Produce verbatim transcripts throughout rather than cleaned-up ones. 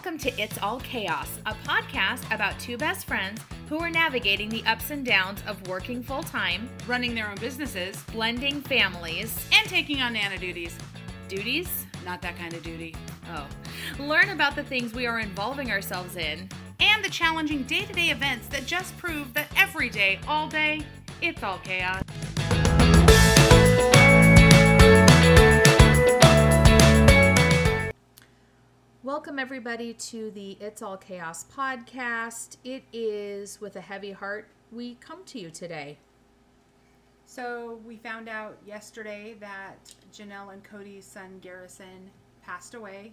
Welcome to It's All Chaos, a podcast about two best friends who are navigating the ups and downs of working full-time, running their own businesses, blending families, and taking on Nana duties. Duties? Not that kind of duty. Oh. Learn about the things we are involving ourselves in, and the challenging day-to-day events that just prove that every day, all day, it's all chaos. Welcome everybody to the It's All Chaos podcast. It is with a heavy heart we come to you today. So we found out yesterday that Janelle and Cody's son Garrison passed away.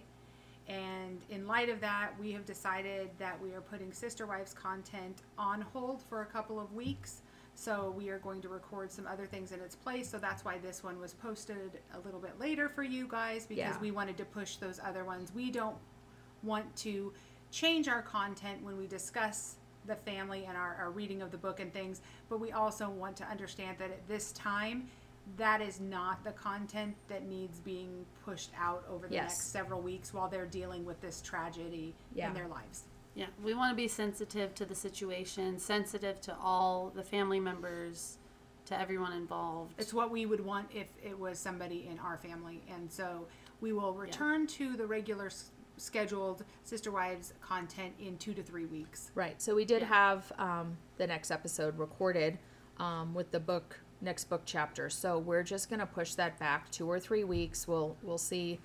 And in light of that, we have decided that we are putting Sister Wives content on hold for a couple of weeks. So we are going to record some other things in its place. So that's why this one was posted a little bit later for you guys, because Yeah. we wanted to push those other ones. We don't want to change our content when we discuss the family and our, our reading of the book and things, but we also want to understand that at this time, that is not the content that needs being pushed out over the Yes. next several weeks while they're dealing with this tragedy Yeah. in their lives. Yeah, we want to be sensitive to the situation, sensitive to all the family members, to everyone involved. It's what we would want if it was somebody in our family. And so we will return yeah. to the regular s- scheduled Sister Wives content in two to three weeks. Right. So we did Yeah. have um, the next episode recorded um, with the book, next book chapter. So we're just going to push that back two or three weeks. We'll, we'll see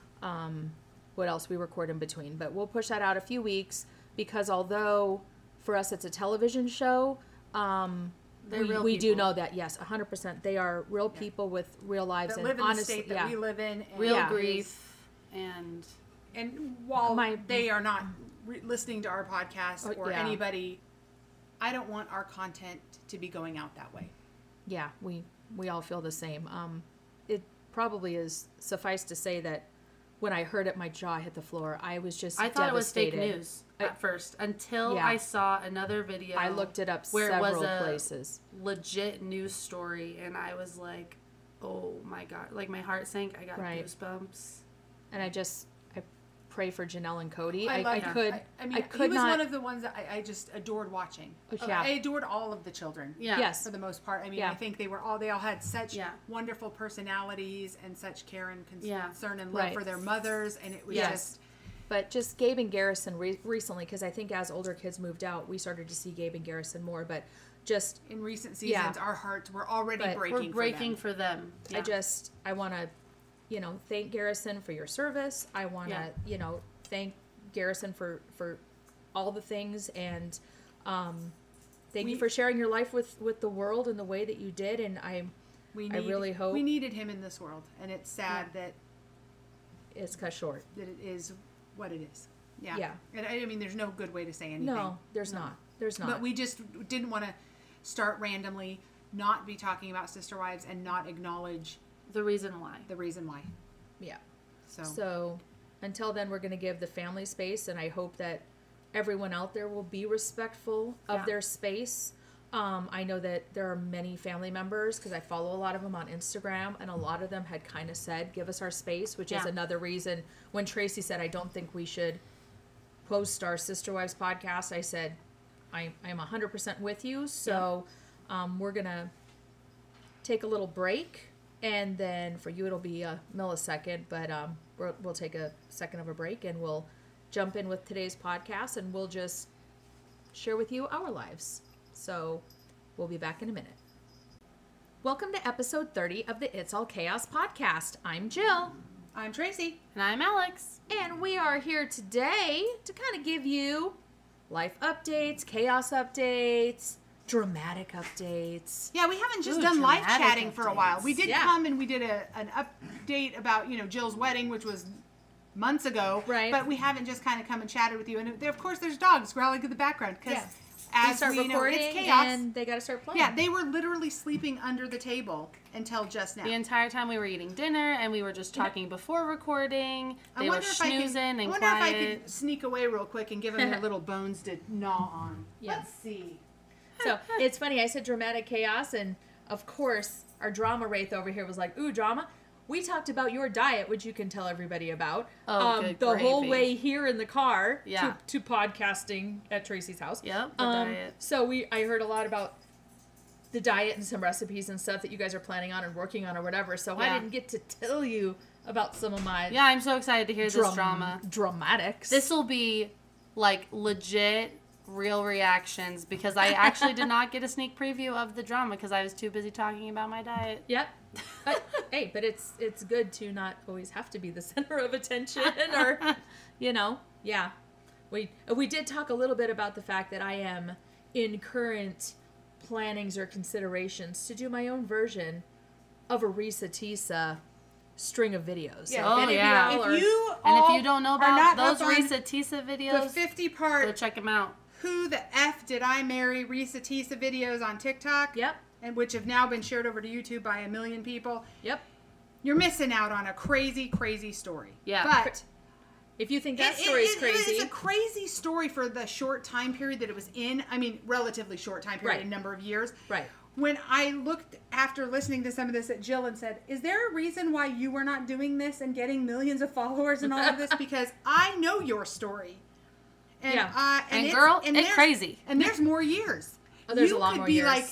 um, what else we record in between. But we'll push that out a few weeks. Because although for us it's a television show, um, They're we, real we do people. know that, yes, one hundred percent. They are real Yeah. people with real lives. That and live in honestly, the state that yeah. we live in. And Real Yeah. grief and... And while My- they are not re- listening to our podcast Oh, or yeah. anybody, I don't want our content to be going out that way. Yeah, we, we all feel the same. Um, it probably is suffice to say that when I heard it, my jaw hit the floor. I was just I thought it was fake devastated. news at I- first until Yeah. I saw another video. I looked it up where several it was a places. legit news story, and I was like, oh my God. Like, my heart sank. I got Right. goosebumps. And I just, I pray for Janelle and Cody. I, I, love I him. could, I, I mean, I he could was not. one of the ones that I, I just adored watching. Yeah. I adored all of the children. Yeah. Yes. For the most part. I mean, Yeah. I think they were all, they all had such Yeah. wonderful personalities and such care and con- Yeah. concern and love Right. for their mothers. And it was Yes. just, But just Gabe and Garrison re- recently, because I think as older kids moved out, we started to see Gabe and Garrison more. But just, in recent Yeah. seasons, our hearts were already But breaking We're breaking for them. for them. Yeah. I just, I want to, you know, thank Garrison for your service. I want to, Yeah. you know, thank Garrison for, for all the things. And um, thank We- you for sharing your life with, with the world in the way that you did. And I, We I really hope- we needed him in this world. And it's sad Yeah. that it's cut short. that it is what it is. Yeah. Yeah. And I, I mean, there's no good way to say anything. No, there's No. not. There's not. But we just didn't want to start randomly, not be talking about Sister Wives, and not acknowledge the reason why. the reason why. yeah. So, So until then, we're going to give the family space, and I hope that everyone out there will be respectful of Yeah. their space. Um, I know that there are many family members, because I follow a lot of them on Instagram, and a lot of them had kind of said, give us our space, which is Yeah. another reason when Tracy said, I don't think we should post our Sister Wives podcast, I said, I, I'm one hundred percent with you. So um, we're going to take a little break. And then for you, it'll be a millisecond, but um, we'll, we'll take a second of a break and we'll jump in with today's podcast and we'll just share with you our lives. So we'll be back in a minute. Welcome to episode thirty of the It's All Chaos podcast. I'm Jill. I'm Tracy. And I'm Alex. And we are here today to kind of give you life updates, chaos updates, dramatic updates. Yeah, we haven't just Ooh, done live dramatic chatting for a while. updates. We did Yeah. come and we did a, an update about, you know, Jill's wedding, which was months ago. Right. But we haven't just kind of come and chatted with you. And of course, there's dogs growling in the background because Yeah. as They start we know, recording it's chaos. and they got to start playing. Yeah, they were literally sleeping under the table until just now. The entire time we were eating dinner and we were just talking before recording. I They were wonder if I snoozing can, I and wonder quiet. if I could sneak away real quick and give them their little bones to gnaw on. Yeah. Let's see. So it's funny. I said dramatic chaos, and of course, our drama wraith over here was like, "Ooh, drama." we talked about your diet, which you can tell everybody about. Oh, um, good the whole gravy. way here in the car Yeah. to, to podcasting at Tracy's house. Yep, the Um, diet. So we, I heard a lot about the diet and some recipes and stuff that you guys are planning on and working on or whatever. So I Yeah. didn't get to tell you about some of my Yeah, I'm so excited to hear dram- this drama. dramatics. This will be like legit real reactions because I actually did not get a sneak preview of the drama because I was too busy talking about my diet. Yep. But hey, but it's it's good to not always have to be the center of attention or, you know, yeah. We we did talk a little bit about the fact that I am in current plannings or considerations to do my own version of a Risa Tisa string of videos. Yeah, So Oh, if any of yeah. y'all If are- you And if all you don't know are about not those up on Risa Tisa the videos, fifty go part check them out. "Who the F Did I Marry" Risa Tisa videos on TikTok, Yep. and which have now been shared over to YouTube by a million people, Yep. you're missing out on a crazy, crazy story. Yeah. But If you think that it- story is it- crazy, It's a crazy story for the short time period that it was in. I mean, relatively short time period, Right. a number of years. right. When I looked after listening to some of this at Jill and said, "Is there a reason why you were not doing this and getting millions of followers and all of this?" Because I know your story. And, Yeah. uh, And it's- girl, it there's- crazy. And there's more years. Oh, there's you a lot could more be years. like,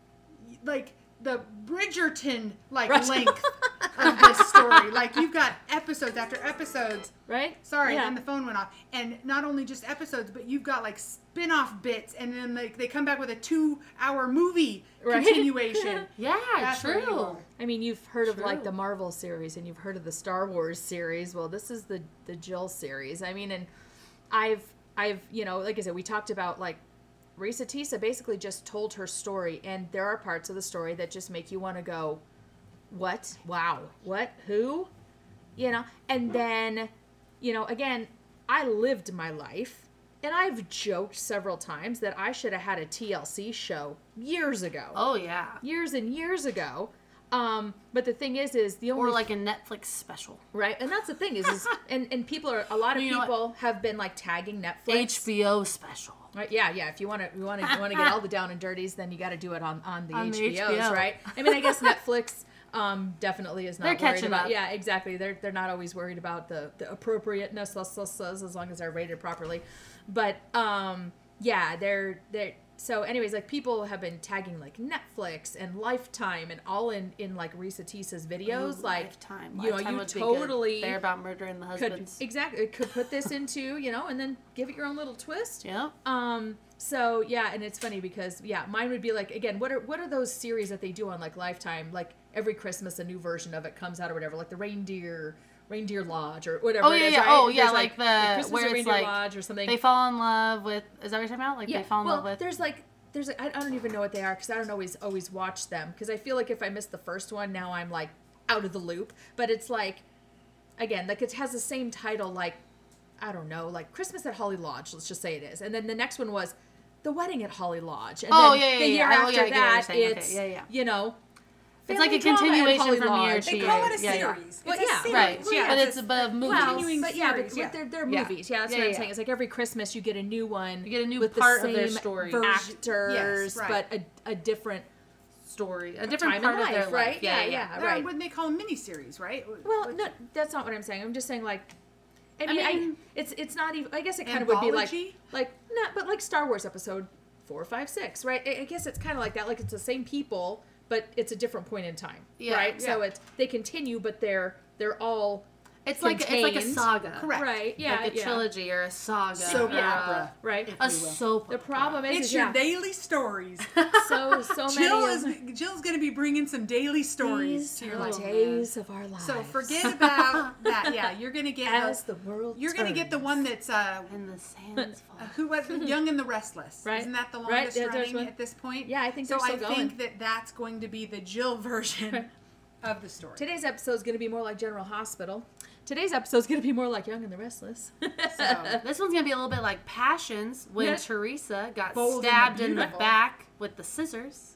like the Bridgerton like Right. length of this story. Like you've got episodes after episodes. Right? Sorry, Yeah. then the phone went off. And not only just episodes, but you've got like spin-off bits, and then like they come back with a two-hour movie Right. continuation. Yeah, That's where you true. are. I mean, you've heard of like True. the Marvel series and you've heard of the Star Wars series. Well, this is the the Jill series. I mean, and I've I've you know, like I said, we talked about like Risa Tisa basically just told her story, and there are parts of the story that just make you want to go, what? Wow, what? Who? You know, and then, you know, again, I lived my life. And I've joked several times that I should have had a T L C show years ago. Oh yeah. Years and years ago. Um, but the thing is, is the only Or like a Netflix special. right, and that's the thing is, is and and people are a lot of You know what? people have been like tagging Netflix. H B O special. Right? Yeah, yeah. If you want to, you want to, you want to get all the down and dirties, then you got to do it on on the On the H B Os, H B O. right? I mean, I guess Netflix um, definitely is not They're worried catching about. up. Yeah, exactly. They're they're not always worried about the the appropriateness, as long as they're rated properly. But um, yeah, they're they're so. Anyways, like people have been tagging like Netflix and Lifetime and all in in like Risa Tisa's videos, Ooh, like Lifetime. you know, Lifetime you would be good. totally They're about murdering the could husbands. exactly could put this into, you know, and then give it your own little twist. Yep. Um. So yeah, and it's funny because yeah, mine would be like again, what are what are those series that they do on like Lifetime? Like every Christmas, a new version of it comes out or whatever, like the Reindeer Reindeer Lodge or whatever. Oh it yeah, is, yeah. right? Oh yeah, There's, like, the Christmas where at it's Reindeer like Lodge or something. they fall in love with. Is that what you're talking about? Like yeah. they fall in well, love with. there's like there's like, I I don't even know what they are because I don't always always watch them because I feel like if I missed the first one, now I'm like out of the loop. But it's like again, like it has the same title, like I don't know, like Christmas at Holly Lodge. Let's just say it is, and then the next one was The Wedding at Holly Lodge. And Oh, then yeah, yeah, the yeah. year Oh, after yeah, I get what you're that, saying. Okay, it's yeah, yeah. you know. It's like family a drama at continuation Holly from year Lodge. to They year. call it a Yeah, yeah. series. Well, It's a yeah, series. Right. Yeah, But it's it's a- a movie. Well, Continuing but yeah, series, but yeah. they're, they're Yeah. movies. Yeah, that's Yeah, what I'm yeah. saying. It's like every Christmas you get a new one. You get a new with part the of their same story. version. actors, Yes, right. but a, a different Story. A different time part in of life, their life. right? Yeah, Yeah, yeah. yeah, They're- right. Wouldn't they call them miniseries, right? Well, Which- no, that's not what I'm saying. I'm just saying like, I I mean, I mean- it's it's not even. I guess it kind of would be like Anthology? like not, but like Star Wars episode four, five, six, right? I, I guess it's kind of like that. Like it's the same people, but it's a different point in time, Yeah, right? So yeah. it's they continue, but they're they're all It's like it's like a contained. saga. Correct. right. Yeah, Like a yeah. trilogy or a saga. Soap or Yeah. opera. right. if A, a you will. soap. The problem is, It's is your yeah, daily stories. so so many Jill of is Jill's going to be bringing some daily stories these to your are life. the days of our lives. So forget about that. Yeah, you're going to get as a, the world. you're going to get the turns. one that's uh, And the sands fall. who was Young and the Restless. Right. Isn't that the Right, longest yeah, there's running one. at this point? Yeah, I think so. they're I still think going. that that's going to be the Jill version of the story. Today's episode is going to be more like General Hospital. Today's episode is going to be more like Young and the Restless. So, This one's gonna be a little bit like Passions when Yeah. Teresa got Bold and the stabbed in the Beautiful. back with the scissors.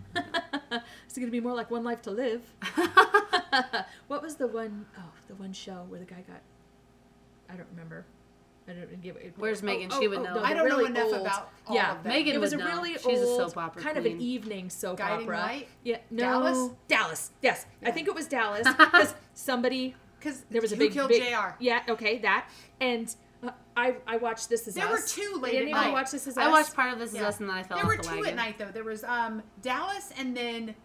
It's going to be more like One Life to Live. What was the one oh the one show where the guy got, I don't remember. I don't give it. Where's oh, Megan? oh, She would oh, know. no, I the don't know really enough old- about all yeah, of them. Megan it was a would know. really She's a old, soap opera kind of queen. an evening soap Guiding opera. Light? Yeah, no, Dallas? Dallas. Yes, I Yeah. think it was Dallas because somebody Because there was a who big killed big, J R? Yeah, okay, that and uh, I I watched This Is There Us. were two late Did at anybody night. watch This Is I Us? watched part of This Is Yeah. Us and then I fell There off were the two wagon. at night though. There was um Dallas and then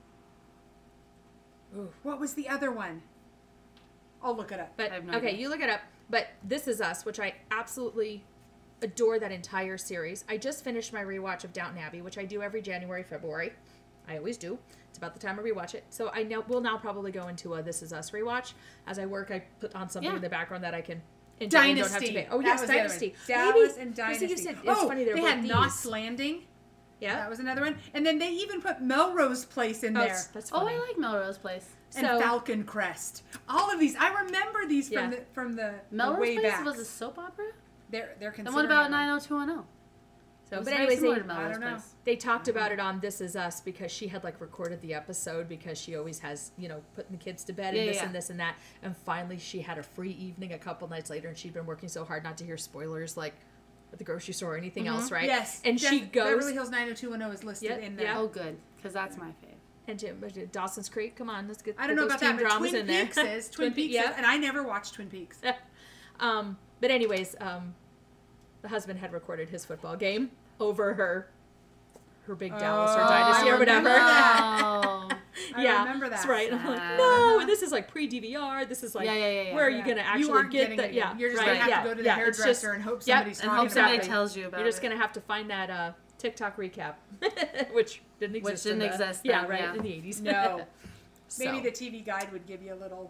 Ooh. what was the other one? I'll look it up. But I have no okay, idea. you look it up. But This Is Us, which I absolutely adore that entire series. I just finished my rewatch of Downton Abbey, which I do every January, February. I always do. It's about the time I rewatch it. So I know we'll now probably go into a This Is Us rewatch. As I work, I put on something Yeah. in the background that I can enjoy and don't have to Dynasty. pay. Oh That yes, was the other one. Dynasty. Dallas Maybe- and Chrissy, Dynasty. you said- it's oh, funny they're they both had these. Knots Landing. Yeah. That was another one. And then they even put Melrose Place in Oh, there. that's, that's Oh, funny. I like Melrose Place. And So- Falcon Crest. All of these. I remember these from Yeah. the from the, the Melrose way Place back. was a soap opera? They're they're Then considering what about it. nine oh two one oh? So, It was but very anyways, similar they, to Melrose I don't know. Place. they talked about it on This Is Us because she had like recorded the episode because she always has, you know, putting the kids to bed and Yeah, this yeah. and this and that. And finally she had a free evening a couple nights later and she'd been working so hard not to hear spoilers like at the grocery store or anything else, right? Yes. And she Jeff- goes Beverly Hills nine oh two one oh is listed Yep, in there. yep. Oh, good. Because that's my fave. and Jim, Dawson's Creek, come on, let's get I don't get know those about that, teen but dramas Twin in there. Peaks is Twin Pe- Peaks, yeah. is, and I never watched Twin Peaks. um, but anyways, um, the husband had recorded his football game over her her big Dallas or Oh, Dynasty I or whatever. remember that. Oh. I yeah, remember that. That's right. And I'm like, Uh, no, and this is like pre-D V R. This is like, Yeah, yeah, yeah, yeah. where are Yeah. you going to You actually aren't get getting the, it. yeah, You're just right, gonna have yeah, to go to the yeah, it's hairdresser just- and hope yep, somebody's And talking hope somebody about it. tells you about You're just it. going to have to find that uh, TikTok recap, which didn't exist. didn't in the, exist Yeah, then, right, yeah. in the eighties. No. So- Maybe the T V guide would give you a little.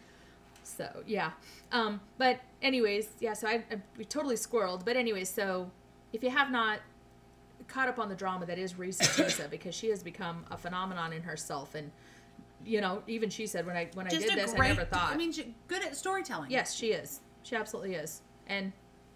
So yeah, um, but anyways, yeah. So I, I we totally squirreled. But anyways, so if you have not caught up on the drama that is Risa Tisa, because she has become a phenomenon in herself, and you know, even she said when I when I Just did a this, great. I never thought. I mean, she- good at storytelling. Yes, she is. She absolutely is, and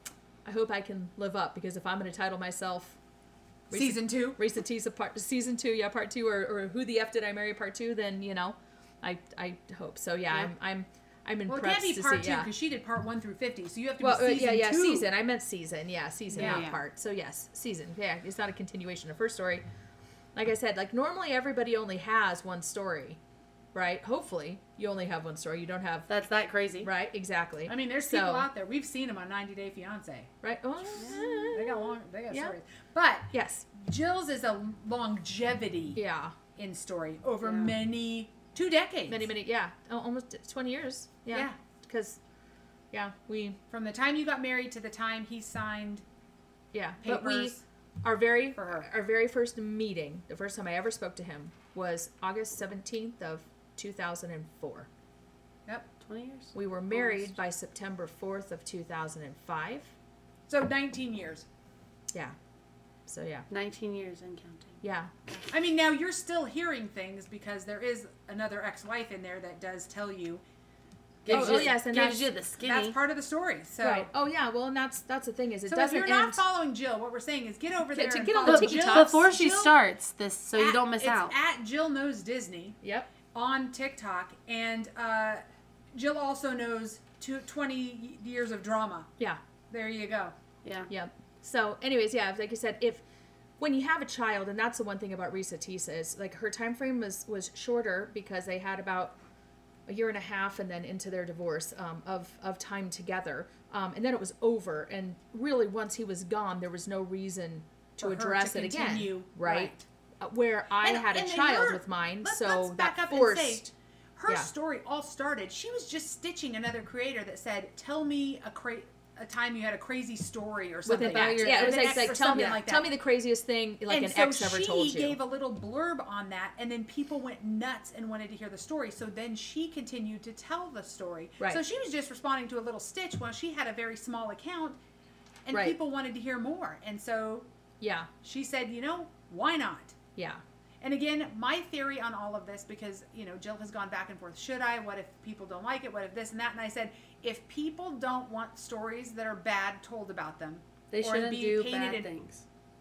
I hope I can live up because if I'm going to title myself Risa- Season two. Risa Tisa part season two, yeah, part two, or, or Who the F Did I Marry part two, then you know, I I hope so. Yeah, Yeah. I'm I'm I'm Well, impressed it can't be to part see. two Yeah. because she did part one through fifty, so you have to Well, be uh, season yeah, yeah, two. season. I meant season. Yeah, season, Yeah, not yeah. part. So yes, season. Yeah, it's not a continuation of her story. Like I said, like normally everybody only has one story, right? Hopefully, you only have one story. You don't have That's that crazy. right. Exactly. I mean, there's So- people out there. We've seen them on ninety Day Fiance. right. Oh, They got long. They got Yeah. stories. But yes. Jill's is a longevity Yeah. in story over Yeah. many two decades. Many, many. Yeah. Oh, almost twenty years. Yeah. Yeah. Because, yeah, we. From the time you got married to the time he signed Yeah. But we. papers. Our very for her. our very first meeting, the first time I ever spoke to him was August seventeenth of two thousand four. Yep. twenty years? We were married Almost. by September fourth of two thousand five. So nineteen years. Yeah. So yeah. nineteen years and counting. Yeah. I mean, now you're still hearing things because there is another ex-wife in there that does tell you Gives oh, you, oh, yes, and gives that's- you the skinny. that's part of the story. So, Right. Oh yeah. Well, and that's that's the thing is it so if doesn't you're end. not following Jill, what we're saying is get over Get- there to and get on follow the Jill. TikToks. Before she Jill starts this, so you at- don't miss it's out. at Jill Knows Disney Yep. on TikTok, and uh, Jill also knows two, twenty years of drama. Yeah. There you go. Yeah. Yep. So, anyways, yeah, like I said, if when you have a child, and that's the one thing about Risa Tisa is like her time frame was was shorter because they had about a year and a half and then into their divorce um, of of time together, um, and then it was over. And really, once he was gone, there was no reason to For her to address it again, continue, right? right. Uh, where I And- had a and then child her- with mine, let's- so let's back that up and forced. say, her yeah. story all started. She was just stitching another creator that said, "Tell me a cra- a time you had a crazy story or with something." an ex, your- yeah, it was With an like, ex like or tell me, something like that. tell me the craziest thing like and an so ex ever she told you. gave a little blurb on that, and then people went nuts and wanted to hear the story. So then she continued to tell the story. Right. So she was just responding to a little stitch while she had a very small account, and Right. people wanted to hear more. And so Yeah, she said, "You know, why not?" yeah, And again, my theory on all of this, because, you know, Jill has gone back and forth. Should I? What if people don't like it? What if this and that? And I said, if people don't want stories that are bad told about them, They or shouldn't being do painted bad in things.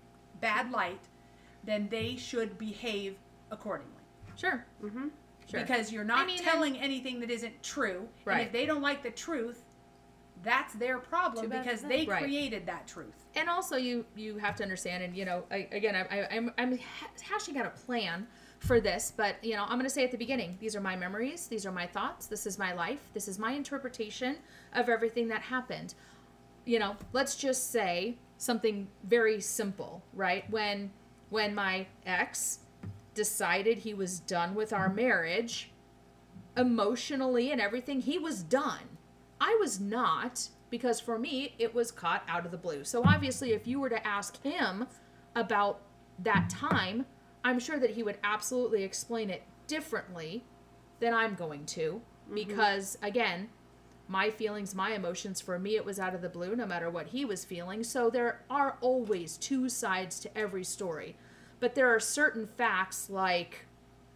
bad light, then they should behave accordingly. sure, Mm-hmm. sure. Because you're not I mean, telling anything that isn't true. And Right. if they don't like the truth, that's their problem Too bad because for they them. Right. created that truth. And also, you you have to understand, and you know, I, again, I, I, I'm I'm ha- hashing out a plan for this, but you know, I'm going to say at the beginning, these are my memories, these are my thoughts, this is my life, this is my interpretation of everything that happened. You know, let's just say something very simple, right? When when my ex decided he was done with our marriage, emotionally and everything, he was done. I was not, because for me, it was caught out of the blue. So obviously, if you were to ask him about that time, I'm sure that he would absolutely explain it differently than I'm going to. Mm-hmm. Because, again, my feelings, my emotions, for me, it was out of the blue, no matter what he was feeling. So there are always two sides to every story. But there are certain facts, like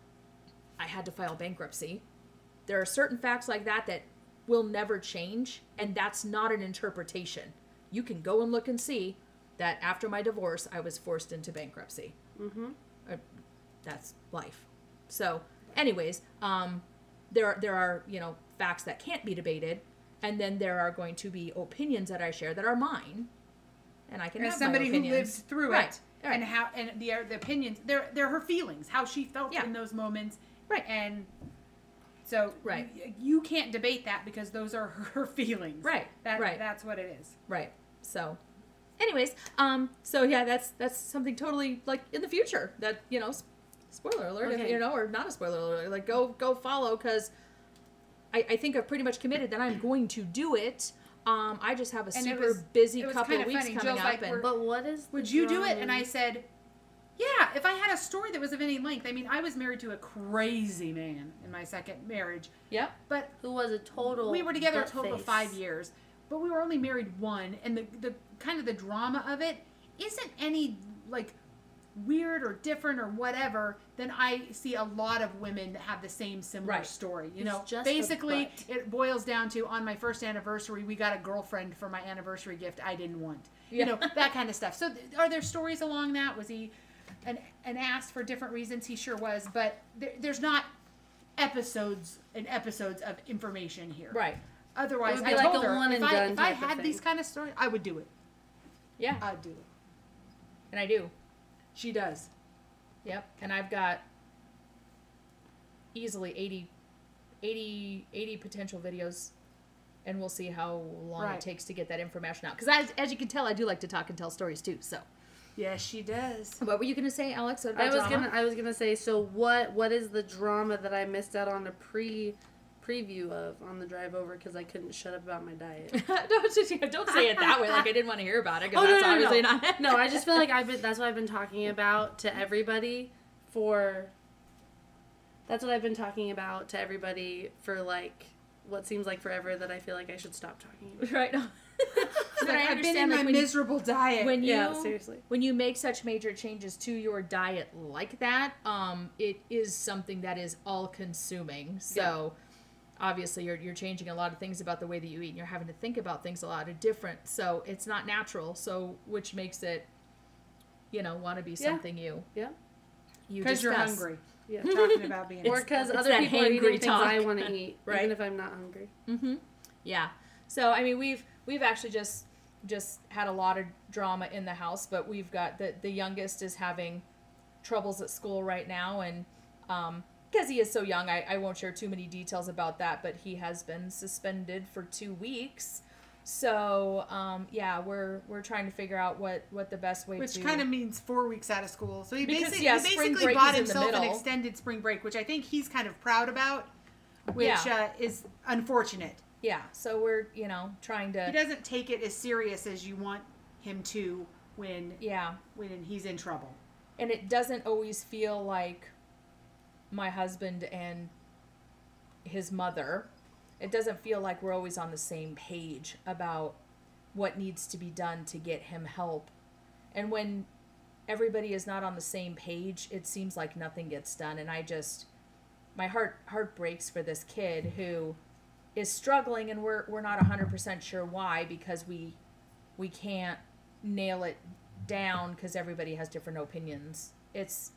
I had to file bankruptcy. There are certain facts like that that will never change, and that's not an interpretation. You can go and look and see that after my divorce, I was forced into bankruptcy. Mm-hmm. Uh, that's life. So, anyways, um, there are, there are you know facts that can't be debated, and then there are going to be opinions that I share that are mine, and I can As have somebody my who opinions. lived through Right. it, Right. and how and the the opinions, they're they're her feelings, how she felt Yeah. in those moments, Right. and so Right. you, you can't debate that because those are her feelings. Right. That, Right. That's what it is. Right. So, anyways, um, so yeah, that's that's something totally like in the future that you know, s- spoiler alert, if, Okay. you know, or not a spoiler alert, like go go follow because I, I think I've pretty much committed that I'm going to do it. Um, I just have a And it super was- busy it was couple kinda weeks funny. coming Jill's up, like, and we're- But what is the Would you do it? drama? And I said, yeah, if I had a story that was of any length. I mean, I was married to a crazy man in my second marriage, yeah, but Who was a total we were together a butt total of face. five years, but we were only married one, and the the kind of the drama of it isn't any like weird or different or whatever than I see a lot of women that have the same similar Right. story. You It's know, just a basically butt. it boils down to on my first anniversary we got a girlfriend for my anniversary gift I didn't want. You Yeah. know, that kind of stuff. So th- are there stories along that? Was he an an ass for different reasons? He sure was, but there, there's not episodes and episodes of information here. right, Otherwise, It would be I like told a her one if and I done if I type of had these thing. kind of stories, I would do it. yeah, I'd do it. and I do. She does. Yep, and I've got easily eighty, eighty, eighty potential videos, and we'll see how long Right. it takes to get that information out. Because as, as you can tell, I do like to talk and tell stories too. So, Yes, she does. what were you gonna say, Alex? About I was drama? gonna I was gonna say, so what what is the drama that I missed out on a pre preview of on the drive over because I couldn't shut up about my diet? don't, just- don't say it that way. Like I didn't want to hear about it. Because Oh, no, that's no, no, obviously no. not. No, I just feel like I've been that's what I've been talking about to everybody for that's what I've been talking about to everybody for like what seems like forever that I feel like I should stop talking about. right. No. But But I I've been understand, in like, my when- miserable diet. when you Yeah, seriously. when you make such major changes to your diet like that, um, it is something that is all consuming. So obviously you're you're changing a lot of things about the way that you eat, and you're having to think about things a lot of different. So it's not natural. So which makes it, you know, want to be Yeah. something you Yeah. you because you're discuss. hungry. Yeah. Talking about being Or because it's other that people are eating hangry things talk. I want to eat, Right. even if I'm not hungry. Mm-hmm. Yeah. So I mean, we've we've actually just just had a lot of drama in the house, but we've got the the youngest is having troubles at school right now, and um, because he is so young, I, I won't share too many details about that. But he has been suspended for two weeks. So um, yeah, we're we're trying to figure out what what the best way Which to kind of means four weeks out of school. So he Because, basically, yeah, he spring basically break bought is in the himself an middle. extended spring break, which I think he's kind of proud about, which Yeah. uh, is unfortunate. yeah. So we're you know trying He to doesn't take it as serious as you want him to when yeah. when he's in trouble. And it doesn't always feel like my husband and his mother, it doesn't feel like we're always on the same page about what needs to be done to get him help. And when everybody is not on the same page, it seems like nothing gets done. And I just, my heart heart breaks for this kid who is struggling, and we're we're not one hundred percent sure why, because we we can't nail it down because everybody has different opinions. It's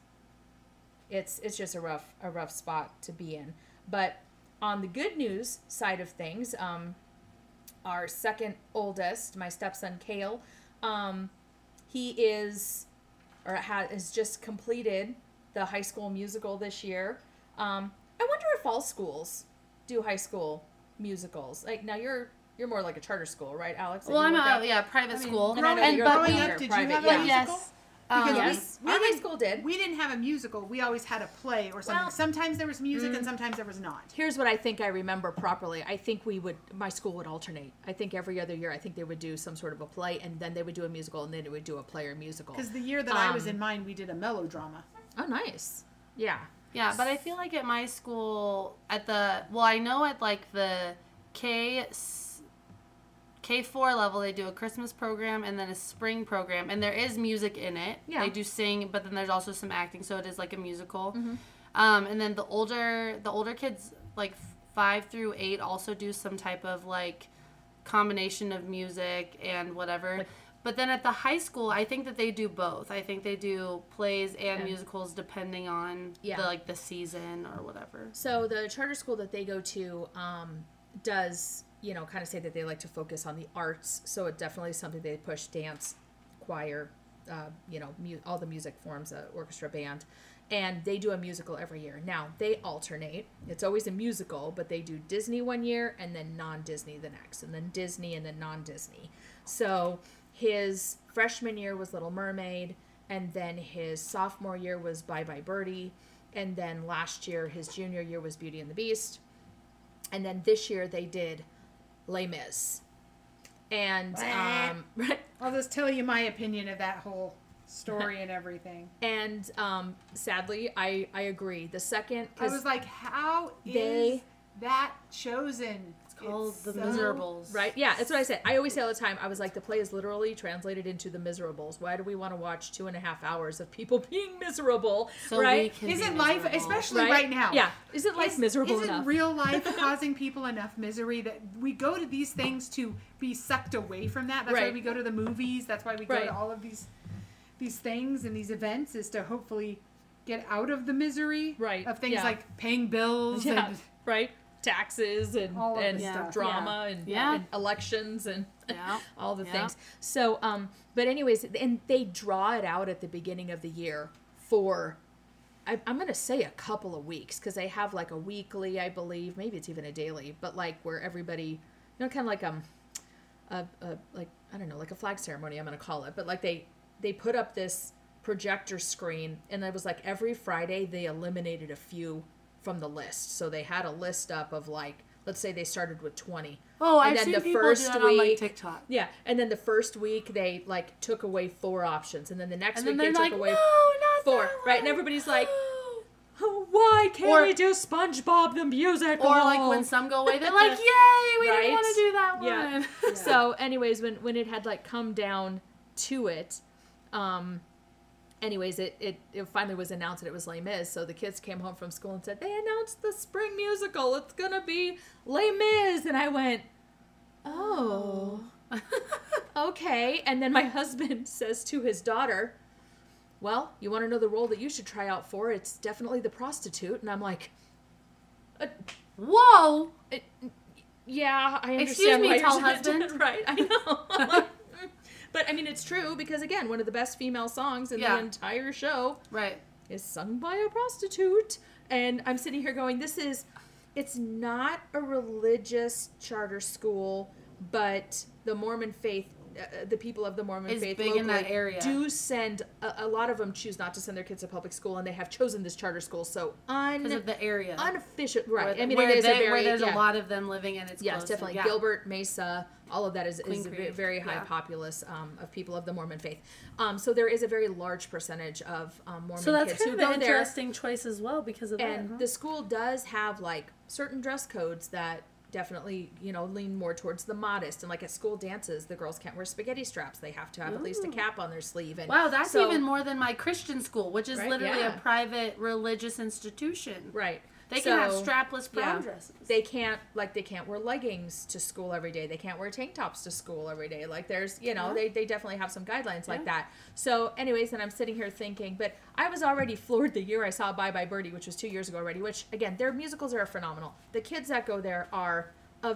it's it's just a rough a rough spot to be in. But on the good news side of things, um, our second oldest, my stepson Kale, um, he is, or has, has just completed the high school musical this year. Um, I wonder if all schools do high school musicals. Like, now you're you're more like a charter school, right, Alex? that Well, you I'm work a at? yeah private I mean, school, And I know growing, you're but growing the up, leader, did private, you have yeah. a musical? yes, Because um, we- Yes, we our high didn't- school did. We didn't have a musical. We always had a play or something. Well- sometimes there was music and sometimes there was not. Here's what I think I remember properly. I think we would, my school would alternate. I think every other year, I think they would do some sort of a play, and then they would do a musical, and then they would do a play or musical. Because the year that I was Um, in mine, we did a melodrama. Oh, nice. Yeah. yeah. But I feel like at my school, at the well, I know at like the K K four level, they do a Christmas program and then a spring program, and there is music in it. Yeah. They do sing, but then there's also some acting, so it is like a musical. Mm-hmm. Um, and then the older the older kids, like five through eight, also do some type of like combination of music and whatever. Like- but then at the high school, I think that they do both. I think they do plays and Yeah. musicals depending on Yeah. the like the season or whatever. So the charter school that they go to um, does, you know, kind of say that they like to focus on the arts. So it definitely is something they push: dance, choir, uh, you know, mu- all the music forms, uh, orchestra, band, and they do a musical every year. Now they alternate. It's always a musical, but they do Disney one year and then non-Disney the next, and then Disney and then non-Disney. So his freshman year was Little Mermaid, and then his sophomore year was Bye Bye Birdie, and then last year, his junior year, was Beauty and the Beast, and then this year they did Les Mis. And um, I'll just tell you my opinion of that whole story and everything. and um, sadly, I I agree. The second, I was like, how is they- that chosen? It's called The so- Miserables. right, yeah, that's what I said. I always say all the time. I was like, the play is literally translated into The Miserables. Why do we want to watch two and a half hours of people being miserable? So we right? can Isn't be life, miserable. especially right? right now? Yeah, isn't life Is- miserable isn't enough? real life causing people enough misery that we go to these things to be sucked away from that? That's why Right. we go to the movies. That's why we go Right. to all of these these things and these events, is to hopefully get out of the misery Right, of things yeah. like paying bills Yeah, and right. Taxes and All of and the stuff, drama and, Yeah. and elections and Yeah. all the Yeah. things. So, um, but anyways, and they draw it out at the beginning of the year for, I, I'm gonna say a couple of weeks, because they have like a weekly, I believe, maybe it's even a daily, but like where everybody, you know, kind of like um, a, a like I don't know, like a flag ceremony, I'm gonna call it, but like they they put up this projector screen, and it was like every Friday they eliminated a few from the list. So they had a list up of like, let's say they started with twenty. Oh, And I've then seen the people first do that on like week- TikTok. Yeah, and then the first week they like took away four options, and then the next And week then they they're took like, away no, not four, that right? And one." everybody's like, oh, why can't Or- we do SpongeBob the musical? Or like when some go away, they're like, "Yay, we Right? didn't want to do that one." Yeah. So, anyways, when when it had like come down to it, um, anyways, it, it it finally was announced that it was Les Mis. So the kids came home from school and said, they announced the spring musical. It's gonna be Les Mis, and I went, oh, okay. And then my husband says to his daughter, well, you want to know the role that you should try out for? It's definitely the prostitute. And I'm like, uh, Whoa! it, yeah, I understand. Excuse me, why you're tall saying husband. that, right? I know. I'm like, mm. But I mean, it's true, because again, one of the best female songs in Yeah. the entire show Right. is sung by a prostitute. And I'm sitting here going, this is, it's not a religious charter school, but the Mormon faith, uh, the people of the Mormon Is faith big in that locally area. do send, a, a lot of them choose not to send their kids to public school, and they have chosen this charter school. So un, Because of the area. unofficial, right. Where, I mean, where it is they- a very, where there's yeah. a lot of them living and it's Yes, close definitely. To, yeah. Gilbert, Mesa, all of that is, Queen is a ve- Creek, very high yeah. populace um, of people of the Mormon faith. Um, so there is a very large percentage of um, Mormon So that's kids kind who of go an there. interesting choice as well because of And that. huh? the school does have like certain dress codes that definitely, you know, lean more towards the modest. And like at school dances, the girls can't wear spaghetti straps. They have to have at least a Ooh. cap on their sleeve. And Wow, that's so- even more than my Christian school, which is Right, literally yeah. a private religious institution. Right. They can have So, strapless prom yeah. dresses. They can't, like, they can't wear leggings to school every day. They can't wear tank tops to school every day. Like, there's, you know, Yeah. they, they definitely have some guidelines like Yeah. that. So, anyways, and I'm sitting here thinking, but I was already floored the year I saw Bye Bye Birdie, which was two years ago already, which, again, their musicals are phenomenal. The kids that go there are of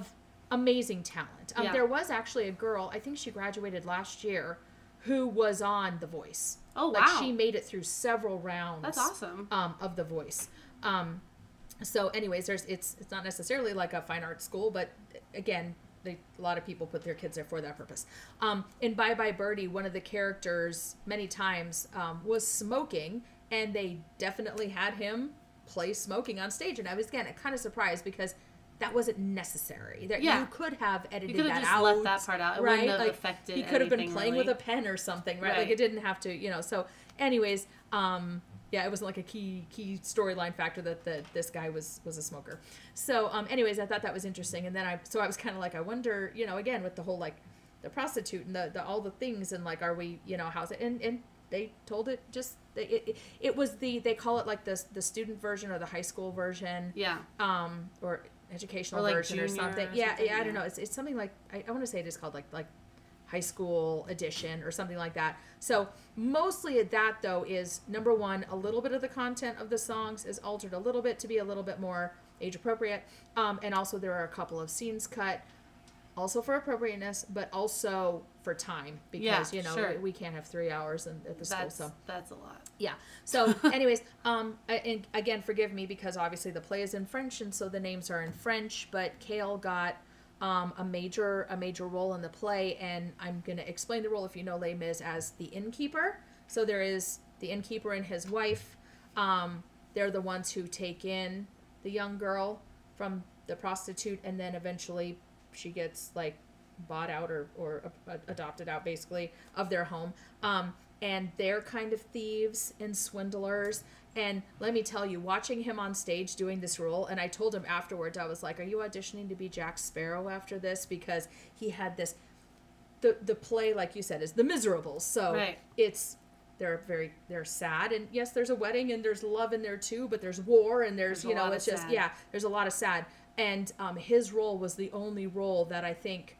amazing talent. Um, Yeah. There was actually a girl, I think she graduated last year, who was on The Voice. Oh, Like wow. she made it through several rounds. That's awesome. Um, of The Voice. Um, so, anyways, there's it's it's not necessarily like a fine arts school, but again, they, a lot of people put their kids there for that purpose. Um, in Bye Bye Birdie, one of the characters many times um, was smoking, and they definitely had him play smoking on stage. And I was again kind of surprised because that wasn't necessary. That Yeah. you could have edited You could that have just out, left that part out. It right? wouldn't have like, affected he could have been anything, playing really. with a pen or something, right? Like Right. it didn't have to, you know. So, anyways, um, yeah, it wasn't like a key key storyline factor that the, this guy was was a smoker. So, um, anyways, I thought that was interesting, and then I so I was kind of like, I wonder, you know, again with the whole like the prostitute and the, the all the things, and like, are we, you know, how's it? And and they told it just it, it, it was the they call it like the the student version or the high school version, Yeah. um, or educational Or, like, version or junior something. or Yeah, something, yeah, I don't yeah. know. It's it's something like I, I want to say it is called like like high school edition or something like that. So mostly at that though is number one, a little bit of the content of the songs is altered a little bit to be a little bit more age appropriate, um, and also there are a couple of scenes cut, also for appropriateness, but also for time because Yeah, you know sure. we, we can't have three hours in, at the school. That's So that's a lot. yeah. So, anyways, um, I- and again, forgive me because obviously the play is in French, and so the names are in French. But Kale got um, a major a major role in the play, and I'm gonna explain the role if you know Les Mis as the innkeeper. So there is the innkeeper and his wife. Um, they're the ones who take in the young girl from the prostitute, and then eventually she gets like bought out or, or uh, adopted out basically of their home. Um, and they're kind of thieves and swindlers. And let me tell you, watching him on stage doing this role, and I told him afterwards, I was like, are you auditioning to be Jack Sparrow after this? Because he had this, the, the play, like you said, is The Miserables. So Right. it's, they're very, they're sad. And yes, there's a wedding and there's love in there too, but there's war and there's, There's a you know, lot of it's just, sad. yeah, there's a lot of sad. And um, his role was the only role that I think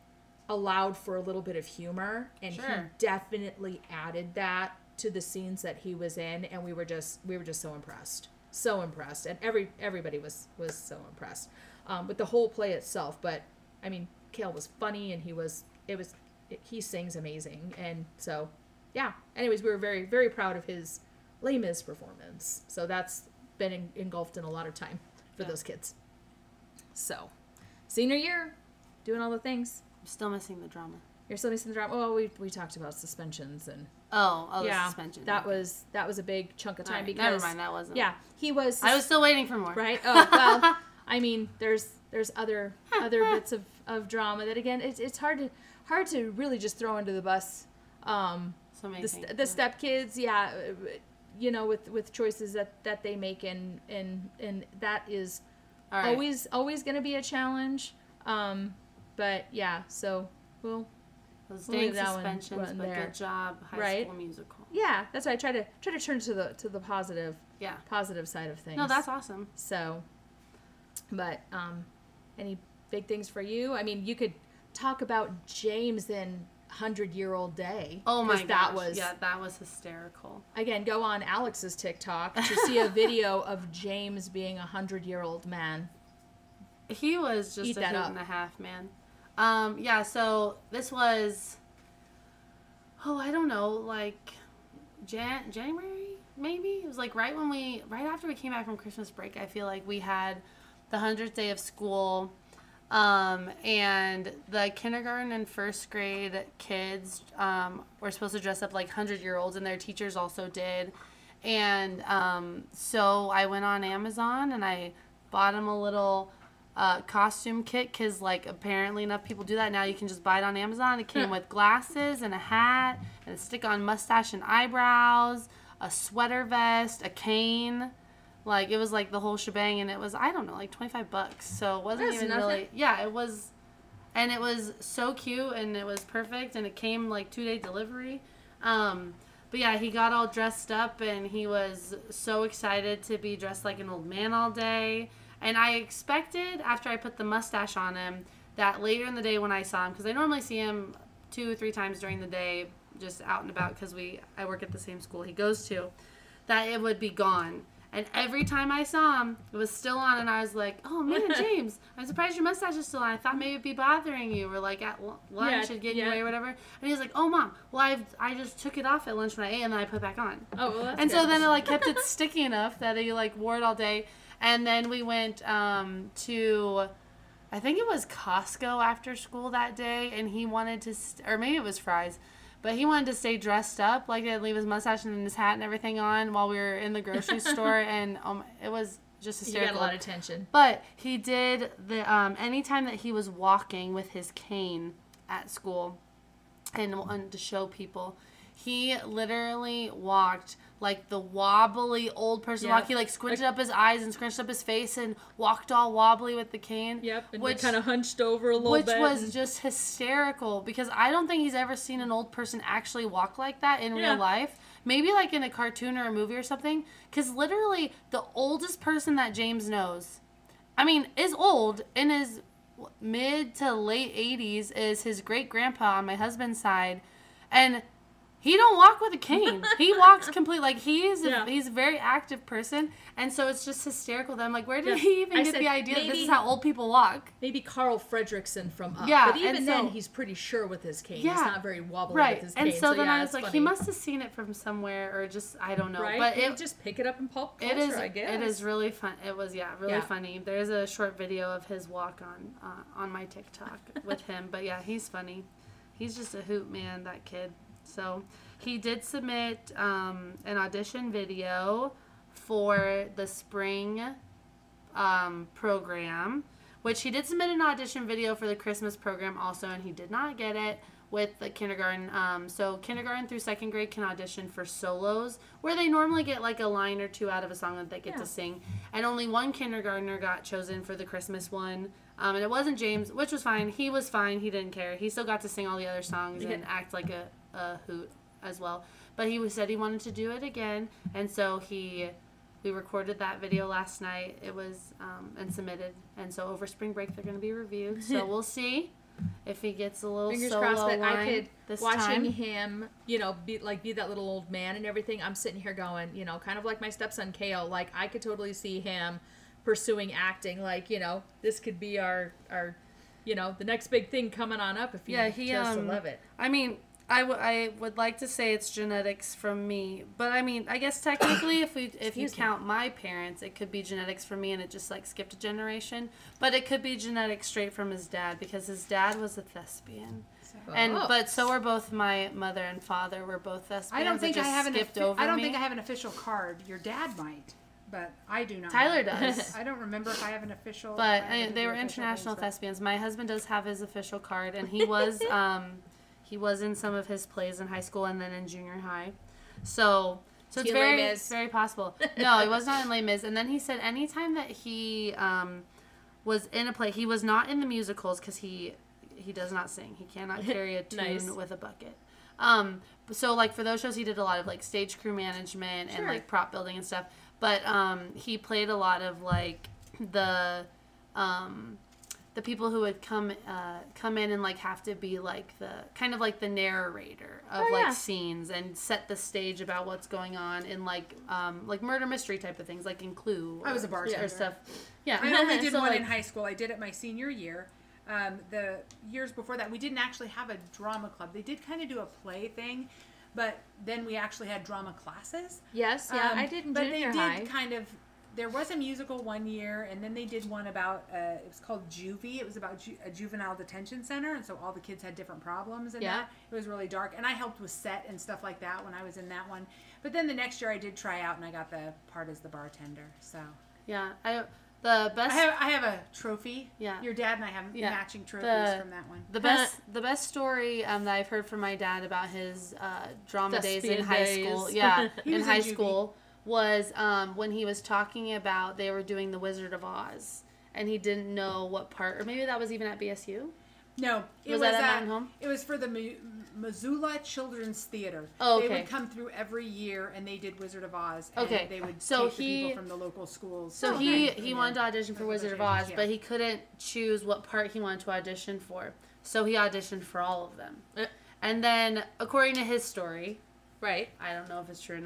allowed for a little bit of humor, and Sure. he definitely added that to the scenes that he was in, and we were just we were just so impressed, so impressed, and every everybody was was so impressed um, with the whole play itself. But I mean, Kale was funny, and he was it was it, he sings amazing, and so yeah. Anyways, we were very very proud of his Les Mis performance. So that's been en- engulfed in a lot of time for Yeah. those kids. So senior year, doing all the things. I'm still missing the drama. You're still missing the drama. Oh, we we talked about suspensions and Oh, oh, the yeah, suspension. that was that was a big chunk of All time right, because never mind. That wasn't. yeah, he was. I was still waiting for more. right. Oh well, I mean, there's there's other other bits of, of drama that again it's it's hard to hard to really just throw under the bus. Um, So many the things. st- the step kids, yeah, uh, you know, with with choices that that they make, and and and that is All right. always always going to be a challenge. Um, but yeah, so we'll. Those we'll dang leave that one- suspensions, one but there. good job, High Right? School Musical. Yeah, that's why I try to try to turn to the to the positive Yeah. positive side of things. No, that's awesome. so. But um, any big things for you? I mean, you could talk about James in Hundred Year Old Day. Oh my 'cause gosh. that was Yeah, that was hysterical. again. Go on Alex's TikTok to see a video of James being a hundred year old man. He was just Eat a that hoot up. and a half, man. Um, yeah, so this was, oh, I don't know, like Jan- January, maybe? It was like right when we, right after we came back from Christmas break, I feel like we had the hundredth day of school. Um, and the kindergarten and first grade kids um, were supposed to dress up like hundred-year-olds, and their teachers also did. And um, so I went on Amazon, and I bought them a little uh, costume kit, because, like, apparently enough people do that now. You can just buy it on Amazon. It came with glasses and a hat and a stick-on mustache and eyebrows, a sweater vest, a cane. Like, it was, like, the whole shebang, and it was, I don't know, like, twenty-five bucks. So it wasn't That's even nothing. really, yeah, it was, and it was so cute, and it was perfect, and it came, like, two-day delivery. Um, but, yeah, he got all dressed up, and he was so excited to be dressed like an old man all day. And I expected, after I put the mustache on him, that later in the day when I saw him, because I normally see him two or three times during the day, just out and about, because we I work at the same school he goes to, that it would be gone. And every time I saw him, it was still on, and I was like, "Oh man, James, I'm surprised your mustache is still on. I thought maybe it'd be bothering you, or like at l- lunch Yeah, and getting yeah. away or whatever." And he was like, "Oh mom, well I I just took it off at lunch when I ate, and then I put it back on." Oh, well, that's And good. so then it like kept it sticky enough that he like wore it all day. And then we went um, to, I think it was Costco after school that day, and he wanted to, st- or maybe it was Fry's, but he wanted to stay dressed up, like he'd leave his mustache and his hat and everything on while we were in the grocery store, and um, it was just You hysterical. got a lot of attention. But he did the um, anytime that he was walking with his cane at school and wanted to show people, he literally walked like the wobbly old person Yeah. walk. He like squinted up his eyes and scrunched up his face and walked all wobbly with the cane. Yep, and which kind of hunched over a little which bit. was and- just hysterical because I don't think he's ever seen an old person actually walk like that in Yeah. real life. Maybe like in a cartoon or a movie or something. Because literally the oldest person that James knows, I mean, is old in his mid to late eighties, is his great grandpa on my husband's side, and he don't walk with a cane. He walks complete like he's a, Yeah. he's a very active person, and so it's just hysterical that I'm like, where did Yeah. he even I get said, the idea that this maybe- is how old people walk? Maybe Carl Fredrickson from Up. Yeah, But even and then, so- he's pretty sure with his cane. Yeah. He's not very wobbly Right, with his and cane. so then yeah, I was it's like, funny. he must have seen it from somewhere, or just I don't know. Right? But Maybe it just pick it up in pop culture, it is I guess. it is really fun. It was yeah really Yeah. funny. There's a short video of his walk on uh, on my TikTok with him. But yeah, he's funny. He's just a hoot, man. That kid. So he did submit um, an audition video for the spring um, program, which he did submit an audition video for the Christmas program also, and he did not get it with the kindergarten. Um, so kindergarten through second grade can audition for solos, where they normally get like a line or two out of a song that they get Yeah. to sing. And only one kindergartner got chosen for the Christmas one. Um, and it wasn't James, which was fine. He was fine. He didn't care. He still got to sing all the other songs Yeah. and act like a, a hoot as well. But he said he wanted to do it again. And so he... We recorded that video last night. It was um, and submitted, and so over spring break they're going to be reviewed. So we'll see if he gets a little Fingers solo crossed that line I could, this watching time. him, you know, be like be that little old man and everything. I'm sitting here going, you know, kind of like my stepson Kale. Like I could totally see him pursuing acting. Like you know, this could be our our, you know, the next big thing coming on up if he, Yeah, he, chose um, to love it. I mean, I, w- I would like to say it's genetics from me, but I mean, I guess technically, if we if you Excuse me. count my parents, it could be genetics from me, and it just like skipped a generation. But it could be genetics straight from his dad because his dad was a thespian. And Oh. but so were both my mother and father were both thespians. I don't It think I just have an. skipped offi- over I don't me. think I have an official card. Your dad might, but I do not. Tyler have. does. I don't remember if I have an official. But if I have uh, they the were official international things, but- thespians. My husband does have his official card, and he was um, he was in some of his plays in high school and then in junior high. So so it's He in Les very Mis? very possible. No, he was not in Les Mis. And then he said anytime that he um, was in a play, he was not in the musicals because he he does not sing. He cannot carry a tune Nice. with a bucket. Um, so like for those shows, he did a lot of like stage crew management and Sure. like prop building and stuff. But um, he played a lot of like the um, the people who would come uh, come in and like have to be like the kind of like the narrator of Oh, like yeah. scenes and set the stage about what's going on in like um, like murder mystery type of things like in Clue. I was a or- bartender. or stuff. Yeah, I only did So, one like, in high school. I did it my senior year. Um, the years before that, we didn't actually have a drama club. They did kind of do a play thing, but then we actually had drama classes. Yes, yeah, Um, I did in but junior they high. did kind of. There was a musical one year, and then they did one about. Uh, it was called Juvie. It was about ju- a juvenile detention center, and so all the kids had different problems. And Yeah. that it was really dark. And I helped with set and stuff like that when I was in that one. But then the next year, I did try out, and I got the part as the bartender. So yeah, I the best I have I have a trophy. Yeah. Your dad and I have Yeah. matching trophies The- from that one. The best, the best story um, that I've heard from my dad about his uh, drama days in Thespian high days. school, yeah, He in was high in juvie. school, was um, when he was talking about they were doing the Wizard of Oz, and he didn't know what part, or maybe that was even at B S U. No, it Was was, that at uh, Mountain Home? It was for the Mi- Missoula Children's Theater. Oh, They okay. would come through every year, and they did Wizard of Oz. And Okay, They would so take the he- people from the local schools. So Oh, he nice. he And wanted to then- audition for those Wizard of auditions, Oz, yeah. but he couldn't choose what part he wanted to audition for, so he auditioned for all of them. Uh. And then, according to his story, Right. I don't know if it's true or not.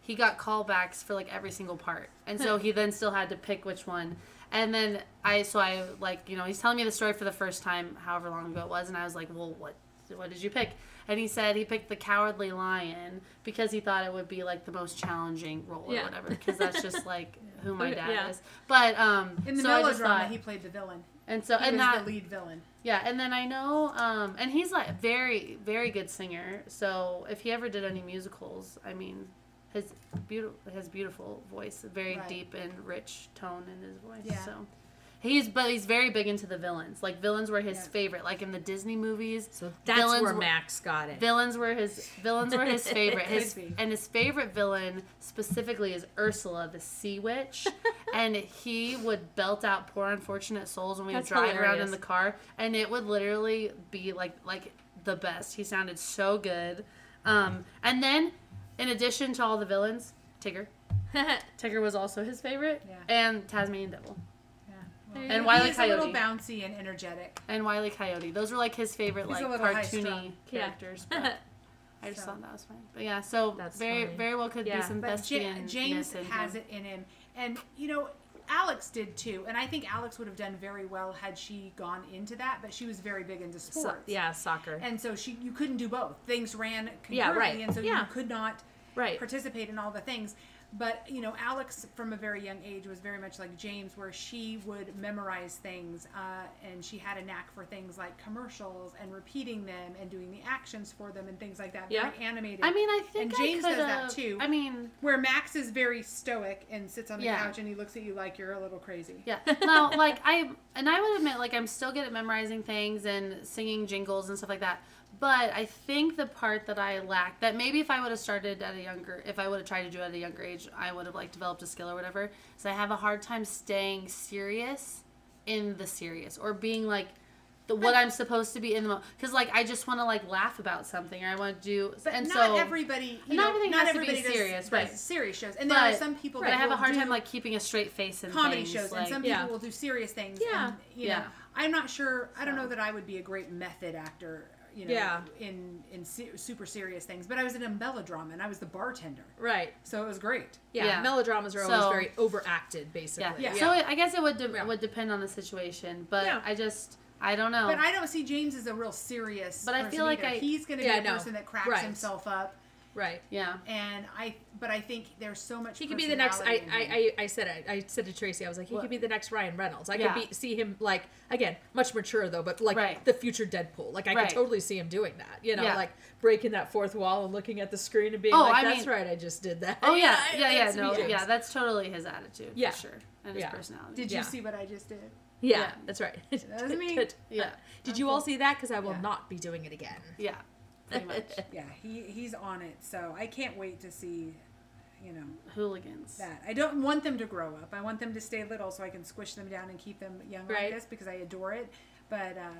he got callbacks for like every single part, and so he then still had to pick which one. And then I, so I like, you know, he's telling me the story for the first time, however long ago it was, and I was like, well, what, what did you pick? And he said he picked the Cowardly Lion because he thought it would be like the most challenging role or Yeah. whatever, because that's just like who my dad Yeah. is. But um, In the so I just melodrama, thought, he played the villain. and so He and was that the lead villain. yeah, and then I know, um, and he's like very, very good singer. So if he ever did any musicals, I mean, his beautiful, his beautiful voice, a very Right. deep and rich tone in his voice. Yeah. So he's, but he's very big into the villains. Like villains were his Yeah. favorite. Like in the Disney movies, So that's Villains where were- Max got it. villains were his villains were his favorite. Could His be. and his favorite villain specifically is Ursula, the Sea Witch, and he would belt out poor unfortunate souls when we That's would drive around in hilarious. the car, and it would literally be like like the best. He sounded so good. Um, and then, in addition to all the villains, Tigger. Tigger was also his favorite, Yeah. and Tasmanian Devil Yeah. And he- Wile E. he's a little Coyote. bouncy and energetic. and Wile E. Coyote. Those were like his favorite He's a like little high cartoony strung. Yeah. characters. But I just So. thought that was funny. But yeah, so That's very funny. very well could Yeah. be some But Ja- thespian James in has him. it in him. And, you know, Alex did too. And I think Alex would have done very well had she gone into that, but she was very big into So- sports. yeah, soccer. And so she you couldn't do both. Things ran concurrently, Yeah, right. and so Yeah. you could not Right. participate in all the things. But, you know, Alex from a very young age was very much like James, where she would memorize things, uh, and she had a knack for things like commercials and repeating them and doing the actions for them and things like that. Yeah. Very animated. I mean, I think And James I does that could've- too. I mean, Where Max is very stoic and sits on the Yeah. couch and he looks at you like you're a little crazy. yeah. No, like I and I would admit, like I'm still good at memorizing things and singing jingles and stuff like that. But I think the part that I lacked, that maybe if I would have started at a younger, if I would have tried to do it at a younger age, I would have like developed a skill or whatever. So I have a hard time staying serious in the serious or being like the what I'm supposed to be in the moment. Because like I just want to like laugh about something or I want to do, But and not so everybody, you not know, everything not has to be everybody does, serious, does right. serious shows. And there are But- some people but that I have a will hard do time like keeping a straight face in comedy things, shows, like, and some Yeah. people will do serious things. Yeah. And, you Yeah. know, I'm not sure. I don't So. know that I would be a great method actor. You know, Yeah. in in se- super serious things. But I was in a melodrama, and I was the bartender, Right. so it was great. Yeah. Yeah. Melodramas are always So- very overacted, basically. yeah. Yeah. So it, I guess it would de- Yeah. would depend on the situation, but Yeah. I just I don't know. But I don't see James as a real serious. But I person feel like either. I- he's going to Yeah, be a no. person that cracks Right. himself up, Right. yeah. and I. But I think there's so much. He could be the next. I, personality in him. I, I, I said it. I said to Tracy, I was like, he What? could be the next Ryan Reynolds. I Yeah. could be, see him like again, much mature though, but like Right. the future Deadpool. Like I Right. could totally see him doing that. You know, Yeah. like breaking that fourth wall and looking at the screen and being Oh, like, I "That's mean- right, I just did that." Oh yeah, I- yeah, yeah. that's No, James. yeah. That's totally his attitude. Yeah. For sure, and his Yeah. personality. Did you Yeah. see what I just did? yeah, Yeah. that's right. That was me. Did, Yeah. did you all see that? Because I will Yeah. not be doing it again. Yeah. Pretty much. Yeah, he he's on it. So I can't wait to see, you know, Hooligans. that. I don't want them to grow up. I want them to stay little so I can squish them down and keep them young Right. like this because I adore it. But uh,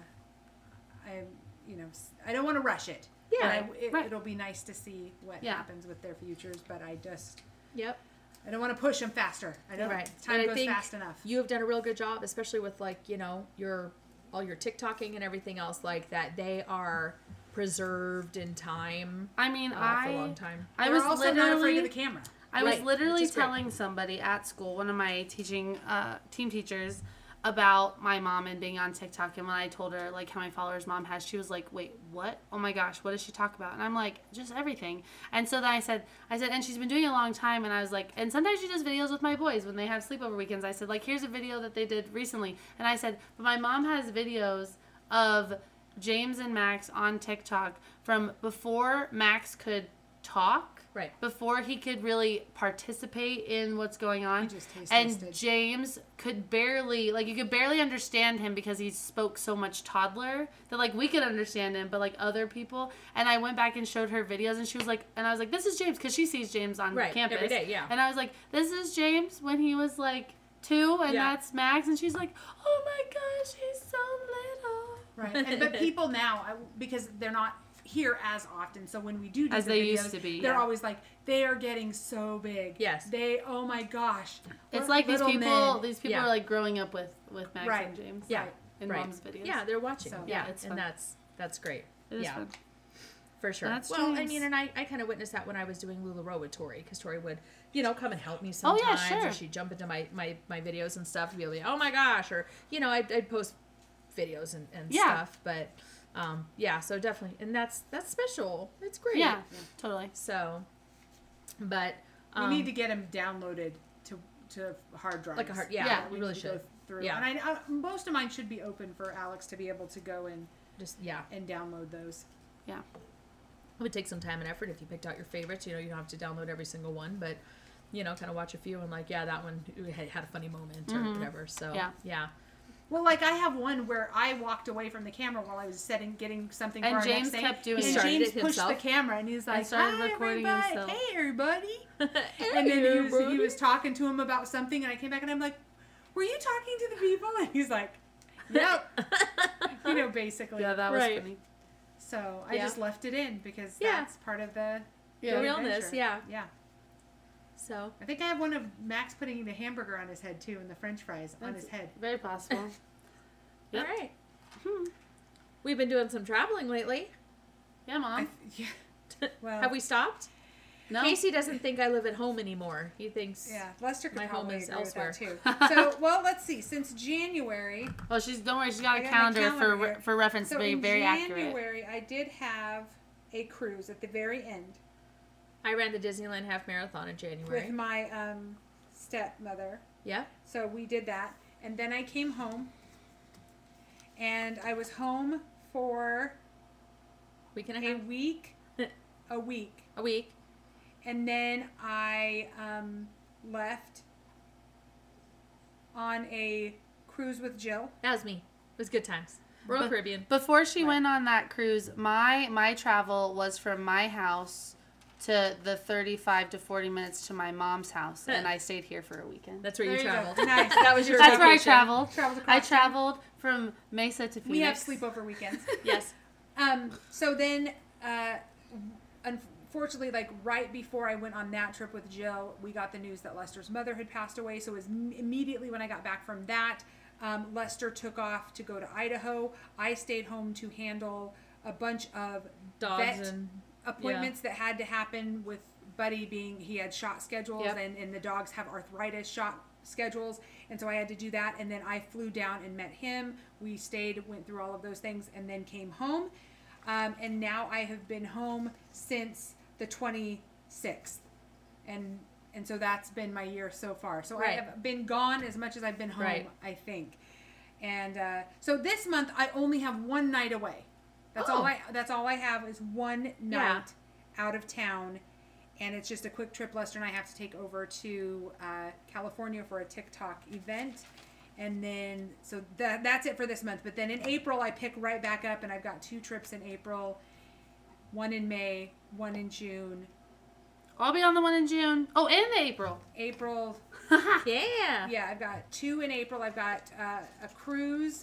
I, you know, s- I don't want to rush it. Yeah. But I, it, Right. it'll be nice to see what Yeah. happens with their futures. But I just, Yep. I don't want to push them faster. I don't. Right. Time And I goes think fast enough. You have done a real good job, especially with like, you know, your all your TikToking and everything else like that. They are preserved in time I mean, uh, I for a long time. I They're was also not afraid literally of the camera. I was Right, literally which is great. telling somebody at school, one of my teaching uh, team teachers, about my mom and being on TikTok. And when I told her like how many followers mom has, she was like, "Wait, what? Oh my gosh, what does she talk about?" And I'm like, "Just everything." And so then I said, I said, and she's been doing it a long time. And I was like, and sometimes she does videos with my boys when they have sleepover weekends. I said, like, here's a video that they did recently. And I said, but my mom has videos of James and Max on TikTok from before Max could talk. Right. Before he could really participate in what's going on. He just taste and tested. James could barely, like, you could barely understand him because he spoke so much toddler that, like, we could understand him, but, like, other people. And I went back and showed her videos, and she was like, and I was like, this is James, because she sees James on Right, campus. every day, yeah. And I was like, this is James when he was, like, two, and Yeah. that's Max. And she's like, oh my gosh, he's so little. Right. And, but people now, I- because they're not here as often, so when we do do As the they videos, used to be, they're yeah. always like, they are getting so big. Yes. They, oh my gosh. It's we're like these little people, men. these people Yeah. are, like, growing up with, with Max Right. and James. Yeah. In Right. mom's videos. Yeah, they're watching. So- yeah, Yeah, it's and fun. that's that's great. It is yeah. fun. For sure. That's well, I James. mean, and I, I kind of witnessed that when I was doing LuLaRoe with Tori, because Tori would, you know, come and help me Oh, sometimes, yeah, sure. or she'd jump into my, my, my videos and stuff and be like, oh my gosh, or, you know, I'd, I'd post videos and, and Yeah. stuff, but, um, yeah, so definitely, and that's, that's special. It's great. Yeah, totally. So, but, We um, need to get them downloaded to to hard drives. like a hard, yeah, Yeah, we We really need to go should. through. Yeah. And I, uh, most of mine should be open for Alex to be able to go and, Just, yeah. and download those. Yeah. It would take some time and effort if you picked out your favorites. You know, you don't have to download every single one, but, you know, kind of watch a few and like, yeah, that one had, had a funny moment or Mhm. whatever. So, Yeah. yeah. Well, like I have one where I walked away from the camera while I was setting, getting something And for our James next thing. kept doing and it. Started James it pushed himself. the camera and he's like, started "Hi, recording everybody. himself. Hey, everybody!" Hey, And then he was, he everybody. was talking to him about something, and I came back and I'm like, "Were you talking to the people?" And he's like, "Yep." You know, basically. Yeah, that was Right. funny. So I Yeah. just left it in because Yeah. that's part of the The Yeah. realness, adventure. yeah. Yeah. So, I think I have one of Max putting the hamburger on his head too, and the French fries on That's his head. Very possible. Yep. all right. Hmm. We've been doing some traveling lately. Yeah, Mom. I, yeah. Well, Have we stopped? no. Casey doesn't think I live at home anymore. He thinks, Yeah, Lester could My home probably is agree with that too. elsewhere. So, well, let's see. Since January, Well, she's don't worry. She's got I a got my calendar, calendar for here. for reference. so very in very accurate. January, I did have a cruise at the very end I ran the Disneyland half marathon in January. with my um, stepmother. Yeah. So we did that, and then I came home, and I was home for Week and a a half. week, a week, A week. and then I um, left on a cruise with Jill. That was me. It was good times. Royal But- Caribbean. Before she Right. went on that cruise, my my travel was from my house to the thirty-five to forty minutes to my mom's house, and I stayed here for a weekend. That's where There you you go. traveled. Nice. That was your That's where I vacation. traveled. Traveled I across town. traveled from Mesa to Phoenix. We have sleepover weekends. Yes. Um, so then, uh, unfortunately, like right before I went on that trip with Jill, we got the news that Lester's mother had passed away. So it was m- immediately when I got back from that, um, Lester took off to go to Idaho. I stayed home to handle a bunch of Dogs vet and appointments that had to happen with Buddy being, he had shot schedules Yep. and, and the dogs have arthritis shot schedules. And so I had to do that. And then I flew down and met him. We stayed, went through all of those things and then came home. Um, and now I have been home since the twenty-sixth. And, and so that's been my year so far. So Right. I have been gone as much as I've been home, Right. I think. And, uh, so this month I only have one night away. That's Oh. all I, that's all I have is one night Yeah. out of town. And it's just a quick trip. Lester and I have to take over to uh, California for a TikTok event. And then, so that, that's it for this month. But then in April, I pick right back up, and I've got two trips in April, one in May, one in June. I'll be on the one in June. Oh, and the April. April, yeah. yeah, I've got two in April. I've got uh, a cruise,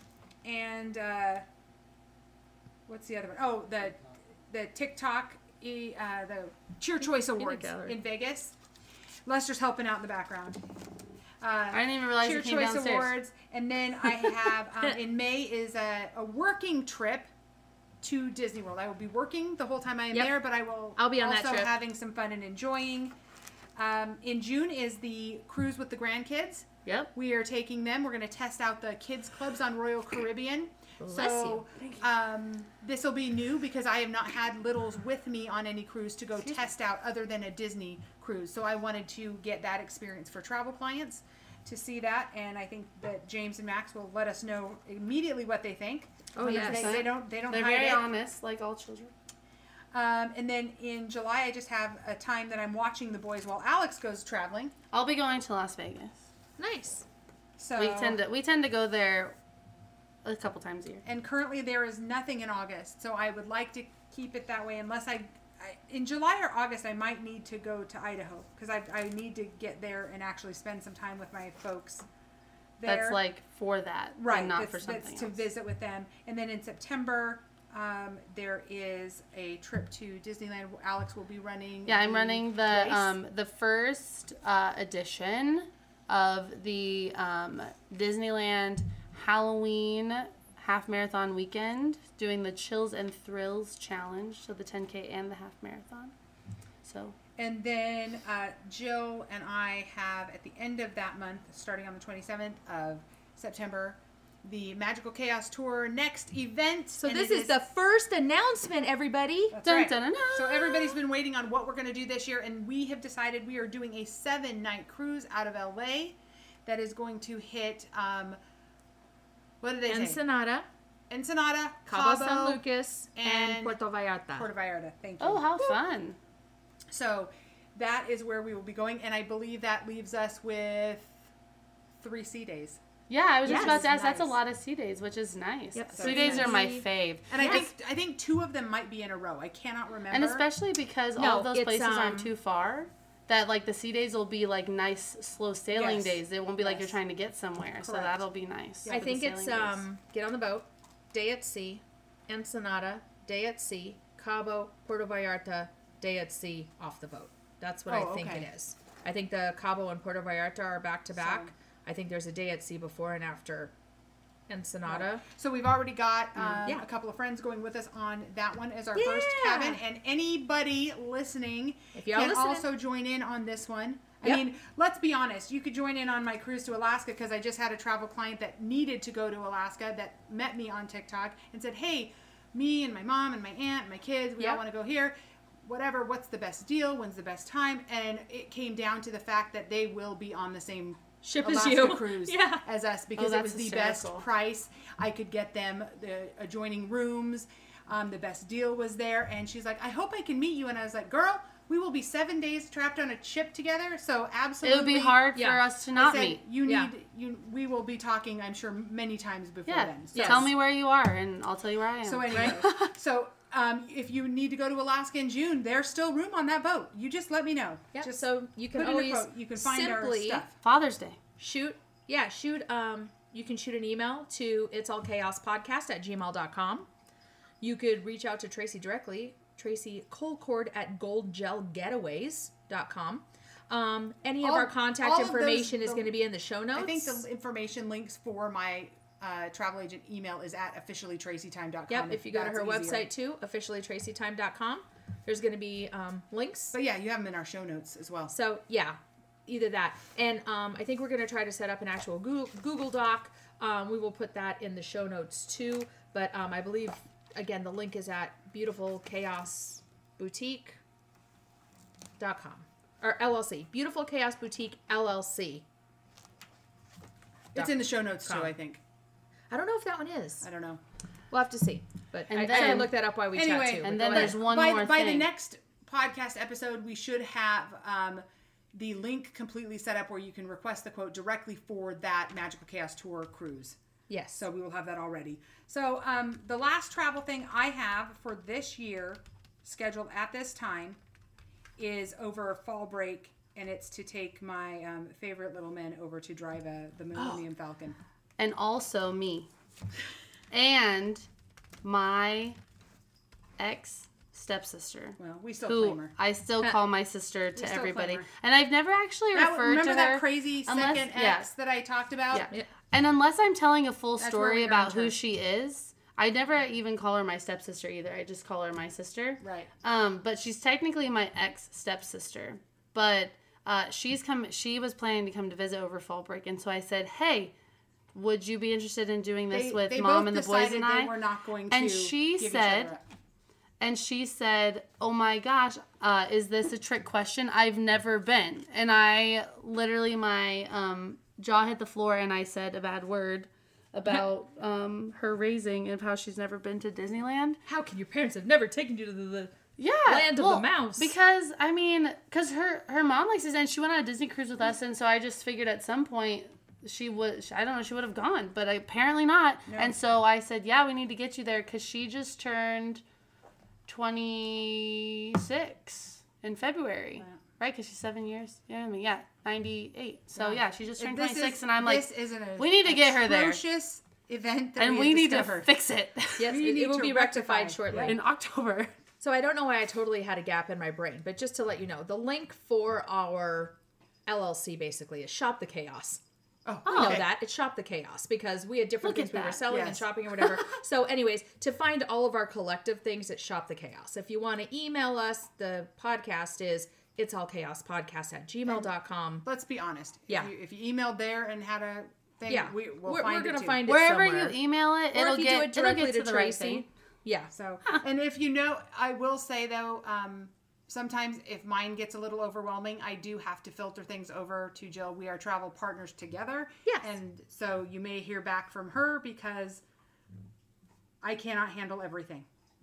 and uh, what's the other one? Oh, the the TikTok, e- uh, the Cheer Choice Awards gallery. in Vegas. Lester's helping out in the background. Uh, I didn't even realize Cheer it came Choice downstairs. Awards, and then I have um, in May is a, a working trip to Disney World. I will be working the whole time I am Yep. there, but I will I'll be on that also trip. having some fun and enjoying. Um, in June is the cruise with the grandkids. Yep. We are taking them. We're going to test out the kids clubs on Royal Caribbean. Bless so um, this will be new because I have not had littles with me on any cruise to go test out other than a Disney cruise. So I wanted to get that experience for travel clients to see that, and I think that James and Max will let us know immediately what they think. Oh, They- yes. they, they don't they don't They're hide very it. honest, like all children. Um, and then in July, I just have a time that I'm watching the boys while Alex goes traveling. I'll be going to Las Vegas. Nice. So We tend to we tend to go there a couple times a year. and currently there is nothing in August, so I would like to keep it that way unless I, I in July or August I might need to go to Idaho because I, I need to get there and actually spend some time with my folks there. That's like for that, right, and not that's, for something that's to else. visit with them. And then in September um, there is a trip to Disneyland. Alex will be running. Yeah, I'm running the race. um, the first uh, edition of the um, Disneyland Halloween half marathon weekend, doing the Chills and Thrills challenge, so the ten K and the half marathon. So, And then uh, Jill and I have at the end of that month, starting on the twenty-seventh of September, the Magical Chaos Tour next event. So And this it is the first announcement, everybody. That's dun, right. dun, dun, dun. So everybody's been waiting on what we're going to do this year, and we have decided we are doing a seven-night cruise out of L A that is going to hit. Um, what did they say? Ensenada, Ensenada, Cabo Cabo, San Lucas, and, and Puerto Vallarta. Puerto Vallarta. Thank you. Oh, how fun. So that is where we will be going, and I believe that leaves us with three sea days. Yeah, I was just Yes, about to ask. That's a nice. lot of sea days, which is nice. Yep, sea so days are my nice. fave. And I Yes. think I think two of them might be in a row. I cannot remember. And especially because No, all of those it's, places um, aren't too far, that like the sea days will be like nice, slow sailing Yes. days. It won't be like Yes. you're trying to get somewhere. So Correct. that'll be nice. I for the think it's sailing days. um get on the boat, day at sea, Ensenada, day at sea, Cabo, Puerto Vallarta, day at sea, off the boat. That's what Oh, I think okay. it is. I think the Cabo and Puerto Vallarta are back to back. So- I think there's a day at sea before and after Ensenada. So we've already got um, Yeah. a couple of friends going with us on that one as our first Yeah. cabin, and anybody listening If y'all can listening- also join in on this one. I Yep. mean, let's be honest. You could join in on my cruise to Alaska because I just had a travel client that needed to go to Alaska that met me on TikTok and said, "Hey, me and my mom and my aunt and my kids, we all Yep. want to go here. Whatever, what's the best deal? When's the best time?" And it came down to the fact that they will be on the same Ship Alaska as you. cruise Yeah. as us because Oh, it was that's the best hysterical. price. I could get them the adjoining rooms. Um, the best deal was there. And she's like, "I hope I can meet you." And I was like, "Girl, we will be seven days trapped on a ship together. So It absolutely. would be hard for Yeah. us to I not said, meet. You need, Yeah. you, we will be talking, I'm sure, many times before Yeah. then. So, Yes. Tell me where you are, and I'll tell you where I am. so anyway, so um, if you need to go to Alaska in June, there's still room on that boat. You just let me know. Yeah. Just So you can put in a always quote. You can find our simply stuff. Father's Day. shoot yeah shoot um you can shoot an email to it's all chaos podcast at gmail dot com. You could reach out to Tracy directly, Tracy Colcord at goldgelgetaways dot com. Um any of All- our contact all of those- information is the- going to be in the show notes. I think the information links for my uh, travel agent email is at officially tracy time dot com. Yep, if you go to that's her easier. website too, officially tracy time dot com, there's going to be um links. But yeah, you have them in our show notes as well. So yeah, either that, and um, I think we're gonna try to set up an actual Google, Google Doc. Um, we will put that in the show notes too. But um, I believe again the link is at beautiful chaos boutique dot com or L L C, Beautiful Chaos Boutique L L C. It's in the show notes too, com. I think. I don't know if that one is. I don't know. We'll have to see. But And I, I then- can look that up while we Anyway, chat too. and But then go there's ahead. one by, more by thing. the next podcast episode, we should have um, the link completely set up where you can request the quote directly for that Magical Chaos Tour cruise. Yes. So we will have that already. So um, the last travel thing I have for this year, scheduled at this time, is over fall break, and it's to take my um, favorite little men over to drive a, the Millennium Falcon. And also me. And my ex stepsister. Well, we still claim Who her. I still call my sister to still everybody. claim her. And I've never actually That, referred remember to that her. crazy unless- second yeah. ex that I talked about? Yeah. Yeah. And unless I'm telling a full That's story where we about earned who her. she is, I never even call her my stepsister either. I just call her my sister. Right. Um, but she's technically my ex stepsister. But uh, she's come. She was planning to come to visit over fall break, and so I said, "Hey, would you be interested in doing this They, with they mom both and the boys decided and I?" they were not going to And she give each said- other up. And she said, "Oh my gosh, uh, is this a trick question? I've never been." And I literally, my um, jaw hit the floor, and I said a bad word about um, her raising and how she's never been to Disneyland. How can your parents have never taken you to the, the Yeah, Land of the well, mouse. Because I mean, because her her mom likes to, and she went on a Disney cruise with us, and so I just figured at some point she would. I don't know. She would have gone, but apparently not. No. And so I said, "Yeah, we need to get you there," because she just turned twenty-six in February, Wow. right? Because she's seven years. Yeah, I mean, yeah, ninety-eight. So Yeah. yeah, she just turned This twenty-six, is- and I'm like, this isn't a we need to get her there. atrocious event that and we, we need discovered. to fix it yes, We it, need it will to be rectify. rectified shortly. in October. So I don't know why I totally had a gap in my brain, but just to let you know, the link for our L L C basically is Shop the Chaos. Oh, You know okay. that. It's Shop the Chaos because we had different Look things at we were that. selling and Yes. shopping or whatever. So anyways, to find all of our collective things at Shop the Chaos. If you want to email us, the podcast is it's all chaos podcast at gmail dot com. Let's be honest. Yeah. If you, if you emailed there and had a thing, Yeah. we, we'll we're find we're it going to too. find it Wherever somewhere. you email it, Or it'll if you get do it directly it'll get to, to the right Tracy. thing. Yeah. So, and if you know, I will say though, um, sometimes if mine gets a little overwhelming, I do have to filter things over to Jill. We are travel partners together. Yes. And so you may hear back from her because I cannot handle everything,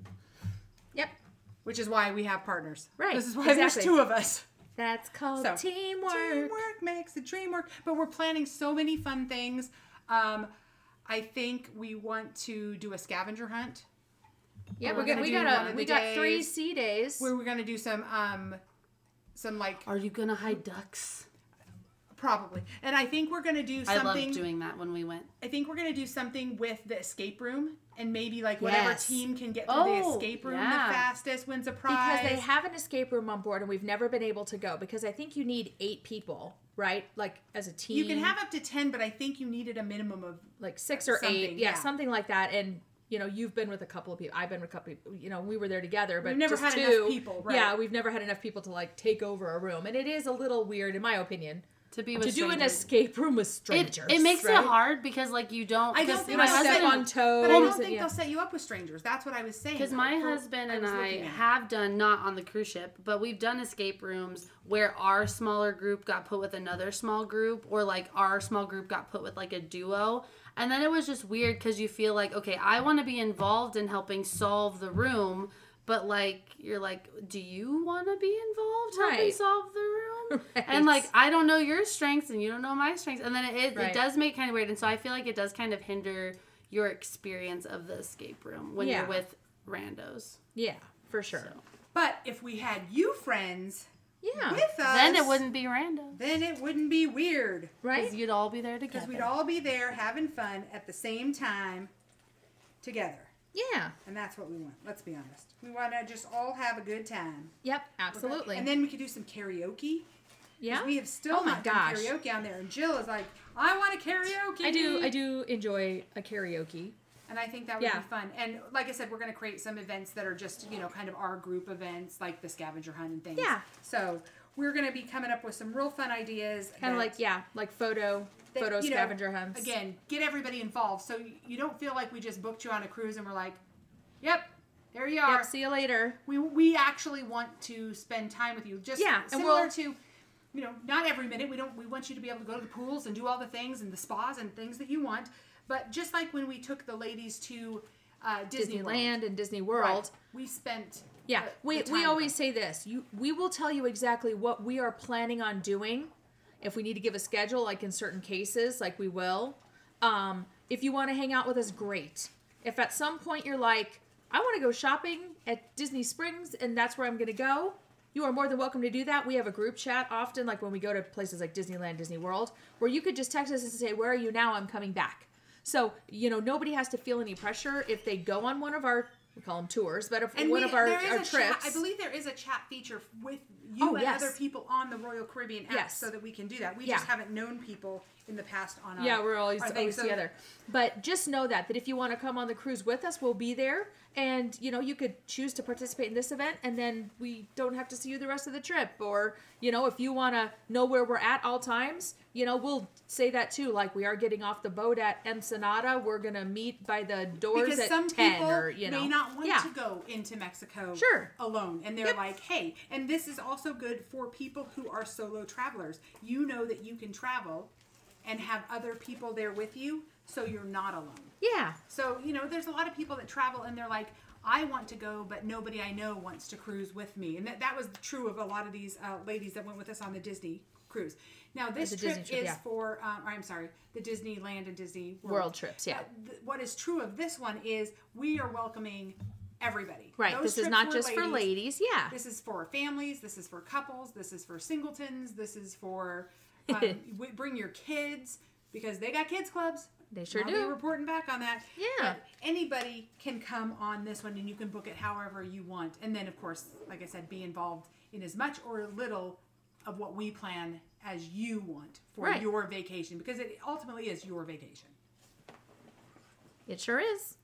Yep. which is why we have partners. Right, This is why exactly. there's two of us. That's called So, teamwork. Teamwork makes the dream work. But we're planning so many fun things. Um, I think we want to do a scavenger hunt. Yeah, We're we're gonna gonna, we do got one a of we the got three days C days. Where we're gonna do some um, some like Are you gonna hide ducks? probably, and I think we're gonna do I something. loved doing that when we went. I think we're gonna do something with the escape room, and maybe like whatever Yes. team can get through the Oh, escape room yeah. the fastest wins a prize. because they have an escape room on board and we've never been able to go because I think you need eight people, right? Like as a team. you can have up to ten, but I think you needed a minimum of like six or something, eight. Yeah, yeah. something like that. And you know, you've been with a couple of people. I've been with a couple of people. You know, we were there together, but We've never just had two. enough people, right. Yeah, we've never had enough people to like take over a room. And it is a little weird, in my opinion, To be with to do an strangers. escape room with It, strangers. it makes right? it hard because like you don't. I don't 'cause think my they'll step set husband, on toes. But I don't and- think yeah. they'll set you up with strangers. That's what I was saying. Because my For- husband I and was I looking at. have done, not on the cruise ship, but we've done escape rooms where our smaller group got put with another small group, or like our small group got put with like a duo. And then it was just weird because you feel like, okay, I want to be involved in helping solve the room, but like, you're like, do you want to be involved helping Right. solve the room? Right. And like, I don't know your strengths and you don't know my strengths. And then it, it, Right. it does make kind of weird. And so I feel like it does kind of hinder your experience of the escape room when Yeah. you're with randos. Yeah, for sure. So. But if we had you friends Yeah. with us, Then it wouldn't be random. Then it wouldn't be weird. Right? Because you'd all be there together. Because we'd all be there having fun at the same time together. Yeah. And that's what we want. Let's be honest. We want to just all have a good time. Yep, absolutely. And then we could do some karaoke. 'Cause yeah. We have still Oh my not done gosh. karaoke on there. And Jill is like, I want a karaoke. I do I do enjoy a karaoke. And I think that would Yeah. be fun. And like I said, we're going to create some events that are just, you know, kind of our group events, like the scavenger hunt and things. Yeah. So we're going to be coming up with some real fun ideas. Kind of that- like yeah, like photo that, photo you know, scavenger hunts. Again, get everybody involved so you, you don't feel like we just booked you on a cruise and we're like, yep, there you are. Yep, see you later. We, we actually want to spend time with you. Just Yeah, and similar we'll- to, you know, not every minute. We don't. We want you to be able to go to the pools and do all the things and the spas and things that you want. But just like when we took the ladies to uh, Disney World, Disneyland and Disney right, World. we spent. Yeah, the- we, the we time always with say this. You we will tell you exactly what we are planning on doing. If we need to give a schedule, like in certain cases, like we will. Um, if you want to hang out with us, great. If at some point you're like, I want to go shopping at Disney Springs and that's where I'm going to go, you are more than welcome to do that. We have a group chat often, like when we go to places like Disneyland, Disney World, where you could just text us and say, where are you now? I'm coming back. So, you know, nobody has to feel any pressure if they go on one of our, we call them tours, but if And one we, of our, there is our a trips. Chat, I believe there is a chat feature with you Oh, and yes. other people on the Royal Caribbean app, Yes. so that we can do that. We Yeah. just haven't known people in the past on our Yeah, we're always, our thing. always So together. But just know that that if you want to come on the cruise with us, we'll be there. And you know, you could choose to participate in this event, and then we don't have to see you the rest of the trip. Or you know, if you want to know where we're at all times, you know, we'll say that too. Like we are getting off the boat at Ensenada. We're gonna meet by the doors Because at some ten, people or you know, may not want yeah, to go into Mexico Sure. alone, and they're Yep. like, "Hey!" And this is also good for people who are solo travelers. You know that you can travel and have other people there with you, so you're not alone. yeah, So you know, there's a lot of people that travel, and they're like, "I want to go, but nobody I know wants to cruise with me." And that that was true of a lot of these uh, ladies that went with us on the Disney cruise. Now this The trip Disney trip, is yeah. for, um, or I'm sorry, the Disneyland and Disney World, World trips, yeah. Uh, th- what is true of this one is we are welcoming everybody. right. Those This is trips not were just for ladies. Yeah, This is for families. This is for couples. This is for singletons. This is for um, w- bring your kids because they got kids clubs. They sure I'll do. Be reporting back on that. Yeah. But anybody can come on this one, and you can book it however you want. And then, of course, like I said, be involved in as much or little of what we plan as you want for Right. your vacation, because it ultimately is your vacation. It sure is.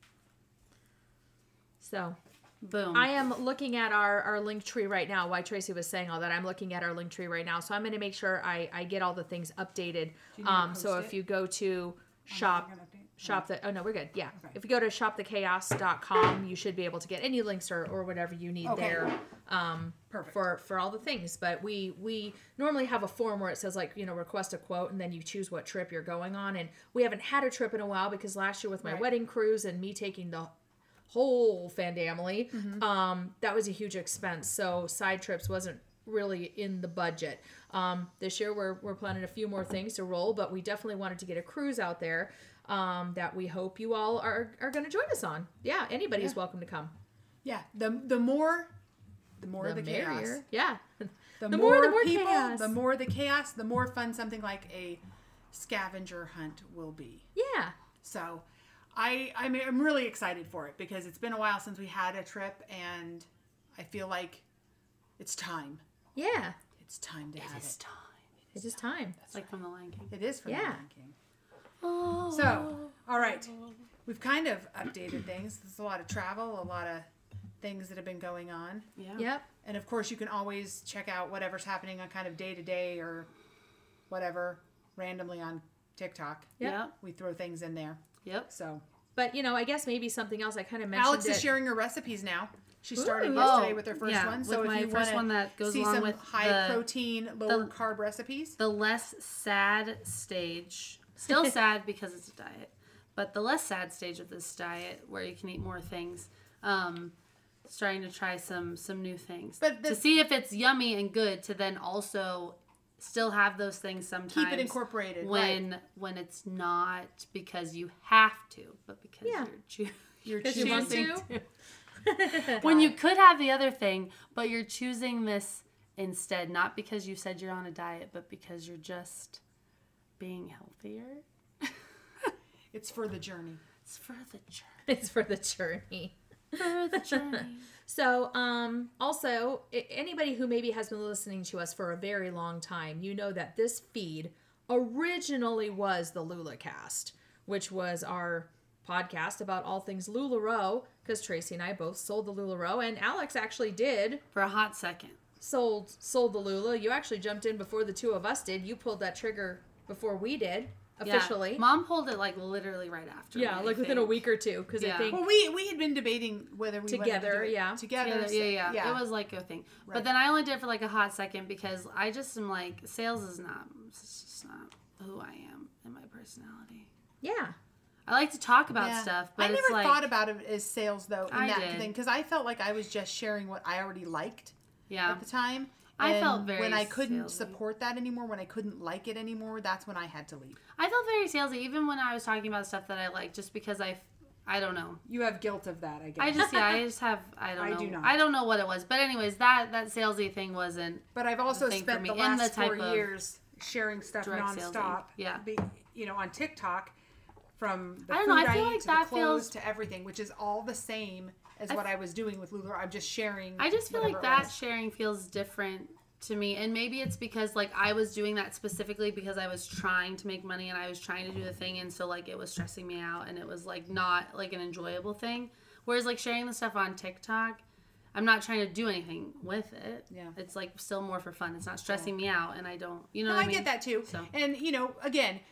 So Boom. I am looking at our, our link tree right now. Why Tracy was saying all that, I'm looking at our link tree right now. So I'm going to make sure I, I get all the things updated. you need to Um, so post if it? you go to shop, you're gonna update? shop the, oh no, we're good. Yeah. Okay. If you go to shop the chaos dot com, you should be able to get any links or, or whatever you need Okay. there. Um, Perfect. for, for all the things. But we, we normally have a form where it says like, you know, request a quote and then you choose what trip you're going on. And we haven't had a trip in a while because last year with my Right. wedding cruise and me taking the whole family, Mm-hmm. um, that was a huge expense. So side trips wasn't really in the budget. Um, this year we're, we're planning a few more things to roll, but we definitely wanted to get a cruise out there, um, that we hope you all are, are going to join us on. Yeah. Anybody's Yeah. welcome to come. Yeah, the the more, the more the, chaos. merrier. Yeah. The, The more, more- the more people, chaos. the more the chaos, the more fun something like a scavenger hunt will be. Yeah. So, I I'm, I'm really excited for it because it's been a while since we had a trip, and I feel like it's time. Yeah. It's time to have It's it. time. It is time. It's like from the Lion King. It is for Yeah. the Lion King. Oh. So, all right, we've kind of updated things. There's a lot of travel, a lot of things that have been going on. Yeah. Yep. And of course, you can always check out whatever's happening on kind of day to day or whatever randomly on TikTok. Yep. Yep. We throw things in there. Yep. So But, you know, I guess maybe something else I kind of mentioned. Alex it. is sharing her recipes now. She started Ooh. yesterday Oh, with her first yeah, one. with So if my you first want one that goes see along some with high the- protein, lower the- carb recipes, The less sad stage, still sad because it's a diet, but the less sad stage of this diet where you can eat more things. Um, starting to try some some new things But the- to see if it's yummy and good. To then also still have those things sometimes. keep it incorporated. when right. when it's not because you have to, but because Yeah. you're choo- You're Because you want choosing to. when you could have the other thing, but you're choosing this instead, not because you said you're on a diet, but because you're just being healthier. It's for the journey. It's for the journey. It's for the journey. For the journey. So, um, also, i- anybody who maybe has been listening to us for a very long time, you know that this feed originally was the LulaCast, which was our podcast about all things LuLaRoe, because Tracy and I both sold the LuLaRoe, and Alex actually did For a hot second. sold sold the Lula. You actually jumped in before the two of us did. You pulled that trigger before we did officially. Yeah. Mom pulled it like literally right after. Yeah, me, I like within a think. week or two, because I Yeah. think Well, we we had been debating whether we Together, wanted to do it yeah. together. Yeah, so- yeah, yeah, It was like a thing. Right. But then I only did it for like a hot second because I just am like, sales is not, it's just not who I am and my personality. yeah. I like to talk about Yeah. stuff, but I it's never like, thought about it as sales though in I that did. thing because I felt like I was just sharing what I already liked yeah. at the time. I And felt very when I couldn't salesy. support that anymore, when I couldn't like it anymore, that's when I had to leave. I felt very salesy, even when I was talking about stuff that I like, just because I, I don't know. You have guilt of that, I guess. I just, yeah, I just have, I don't I know. do not. I don't know what it was. But anyways, that, that salesy thing wasn't, But I've also thing for spent me. the In the last type four of years sharing stuff direct nonstop. salesy. Yeah. Be, you know, on TikTok, from the I don't food know, I I, feel eat like to the that clothes feels- to everything, which is all the same as I what f- I was doing with Lula. I'm just sharing. I just feel like whatever it that was. sharing feels different to me. And maybe it's because like I was doing that specifically because I was trying to make money and I was trying to do the thing. And so like it was stressing me out and it was like not like an enjoyable thing. Whereas like sharing the stuff on TikTok, I'm not trying to do anything with it. Yeah. It's like still more for fun. It's not stressing me out and I don't, you know No, what I I mean? get that too. So. And you know, again,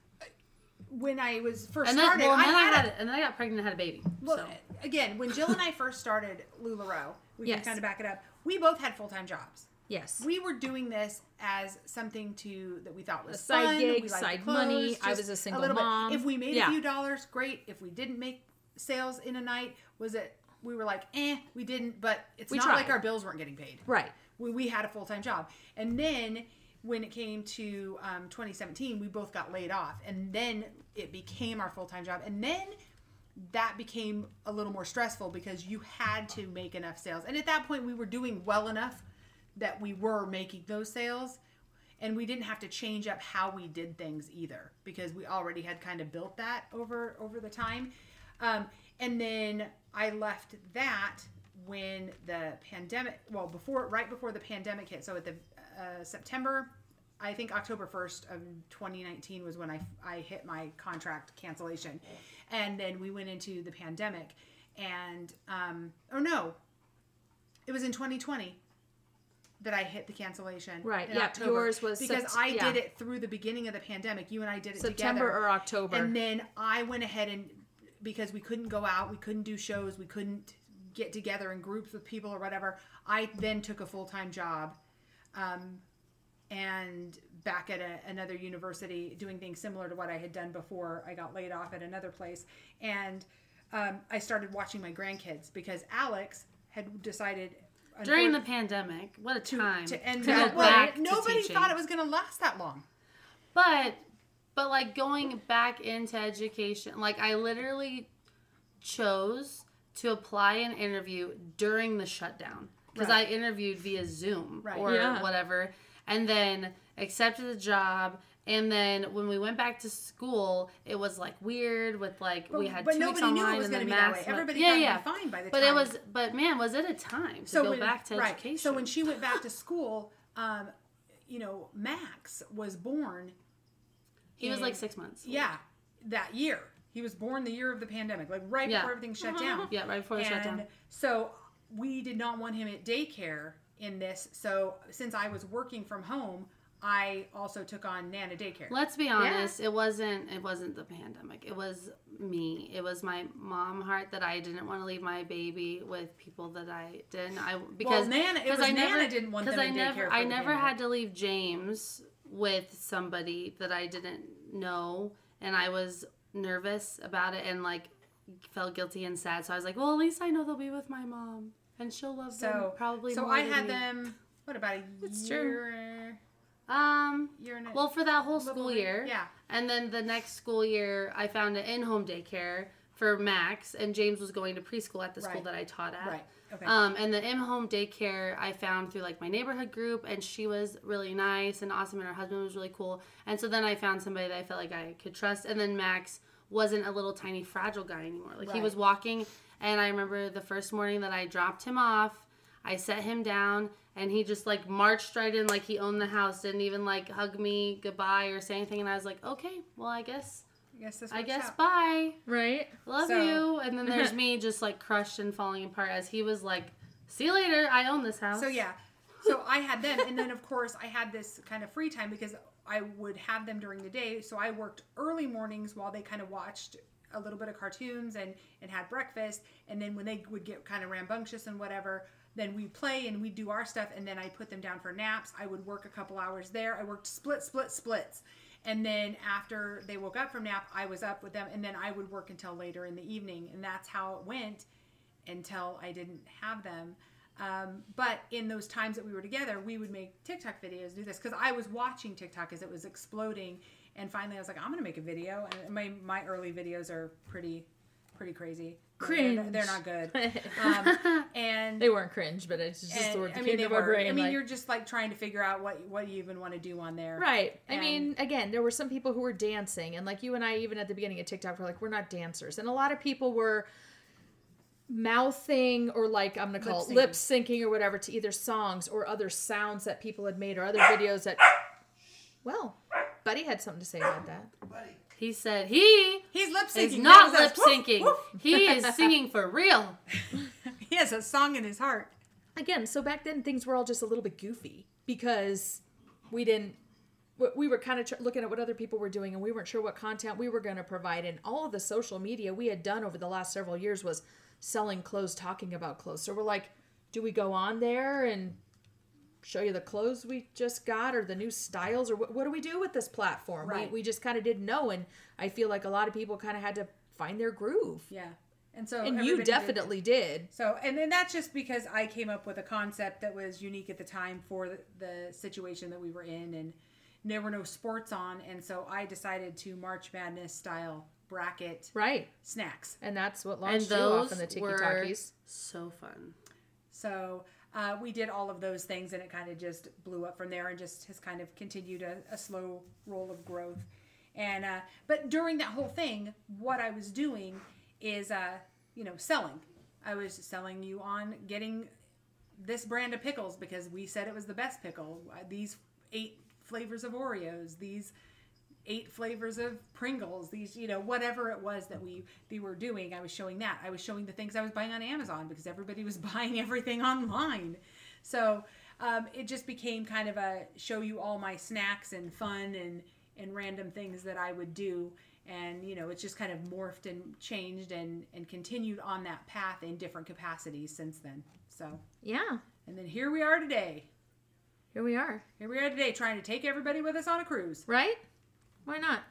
when I was first And then, started, well, and I then I, had, had, a- it, and then I got pregnant and had a baby. Well, so. again, when Jill and I first started LuLaRoe, we Yes. can kind of back it up. We both had full time jobs. Yes. We were doing this as something to that we thought was A side fun. gig, we liked side the clothes, money. I just was a single little bit. mom. If we made Yeah. a few dollars, great. If we didn't make sales in a night, was it? We were like, eh, we didn't. But it's We not tried. like our bills weren't getting paid. Right. We, we had a full time job, and then when it came to um, twenty seventeen, we both got laid off, and then it became our full time job, and then that became a little more stressful because you had to make enough sales, and at that point, we were doing well enough that we were making those sales, and we didn't have to change up how we did things either because we already had kind of built that over over the time, um, and then I left that when the pandemic, well, before, right before the pandemic hit. So at the uh, September I think October first of twenty nineteen was when I, I hit my contract cancellation. And then we went into the pandemic. And, um, or no, it was in twenty twenty that I hit the cancellation. Right. In Yeah. October. Yours was because Sept- I yeah. did it through the beginning of the pandemic. You and I did it September together. or October. And then I went ahead and, because we couldn't go out, we couldn't do shows, we couldn't get together in groups with people or whatever, I then took a full-time job. Um, and back at a, another university doing things similar to what I had done before I got laid off at another place. And um, I started watching my grandkids because Alex had decided During the pandemic, what a time to end to that. go Well, back to nobody teaching. thought it was going to last that long. But, but like going back into education, like I literally chose to apply an interview during the shutdown because Right. I interviewed via Zoom Right. or Yeah. whatever, and then accepted the job. And then when we went back to school, it was like weird with like we had but two weeks nobody knew it online was and gonna the be that max. way. Everybody yeah, thought it'd yeah. be fine by the but time. it was, but man, was it a time to go when- back to right. education? So when she went back to school, um, you know, Max was born. he was in- like six months. old. Yeah, that year. He was born the year of the pandemic, like right Yeah. before everything shut down. Yeah, right before the and shutdown. so we did not want him at daycare in this. So since I was working from home, I also took on Nana daycare. Let's be honest, it wasn't it wasn't the pandemic. It was me. It was my mom heart that I didn't want to leave my baby with people that I didn't. I because Nana- it because was I Nana never didn't want because them I in never daycare for I the never pandemic. had to leave James with somebody that I didn't know, and I was nervous about it and like felt guilty and sad. So I was like, well, at least I know they'll be with my mom and she'll love them So probably. So more I than had me. them. What about a That's true. year? Um. Year and a, Well, for that whole little school bit- year. Yeah. And then the next school year, I found an in-home daycare for Max, and James was going to preschool at the school Right. that I taught at. Right. Okay. Um, and the in-home daycare I found through like my neighborhood group, and she was really nice and awesome, and her husband was really cool. And so then I found somebody that I felt like I could trust. And then Max wasn't a little tiny fragile guy anymore. Like he Right. was walking, and I remember the first morning that I dropped him off, I set him down, and he just like marched right in like he owned the house, didn't even like hug me goodbye or say anything. And I was like, okay, well I guess I guess this. I works guess out. bye. Right? Love So- you. And then there's me just like crushed and falling apart as he was like, see you later. I own this house. So yeah, so I had them, and then of course I had this kind of free time because I would have them during the day. So I worked early mornings while they kind of watched a little bit of cartoons and and had breakfast, and then when they would get kind of rambunctious and whatever, then we'd play and we'd do our stuff, and then I put them down for naps. I would work a couple hours there. I worked split, split, splits. And then after they woke up from nap, I was up with them, and then I would work until later in the evening, and that's how it went until I didn't have them. Um, but in those times that we were together, we would make TikTok videos, do this, because I was watching TikTok as it was exploding, and finally I was like, I'm going to make a video, and my my early videos are pretty pretty crazy. Cringe. They're, they're not good. Um, and They weren't cringe, but it's just and, the word that I came mean, they to my were. brain. I mean, like- you're just like trying to figure out what what you even want to do on there. Right. I And- mean, again, there were some people who were dancing, and like you and I, even at the beginning of TikTok, were like, we're not dancers. And a lot of people were mouthing or like, I'm going to call Lip it lip syncing or whatever to either songs or other sounds that people had made or other videos that, well, Buddy had something to say about that. He said he He's lip syncing. is not That lip was us. Woof, syncing. woof. He is singing for real. He has a song in his heart. Again, so back then things were all just a little bit goofy because we didn't, we- we were kind of tr- looking at what other people were doing and we weren't sure what content we were going to provide. And all of the social media we had done over the last several years was selling clothes, talking about clothes. So we're like, do we go on there and show you the clothes we just got or the new styles or what, what do we do with this platform? Right. We, we just kind of didn't know. And I feel like a lot of people kind of had to find their groove. Yeah. And so And you everybody did- definitely did. So, and then that's just because I came up with a concept that was unique at the time for the, the situation that we were in, and there were no sports on, and so I decided to March Madness style bracket Right. snacks. And that's what And launched you off those in the Tiki were Talkies. so fun. So uh, we did all of those things, and it kind of just blew up from there, and just has kind of continued a, a slow roll of growth. And uh, but during that whole thing, what I was doing is, uh, you know, selling. I was selling you on getting this brand of pickles because we said it was the best pickle. Uh, These eight flavors of Oreos, these eight flavors of Pringles, these, you know, whatever it was that we, we were doing. I was showing that. I was showing the things I was buying on Amazon because everybody was buying everything online. So um, it just became kind of a show you all my snacks and fun and, and random things that I would do. And, you know, it's just kind of morphed and changed and, and continued on that path in different capacities since then. So, Yeah. and then here we are today. Here we are. Here we are today trying to take everybody with us on a cruise. Right? Why not?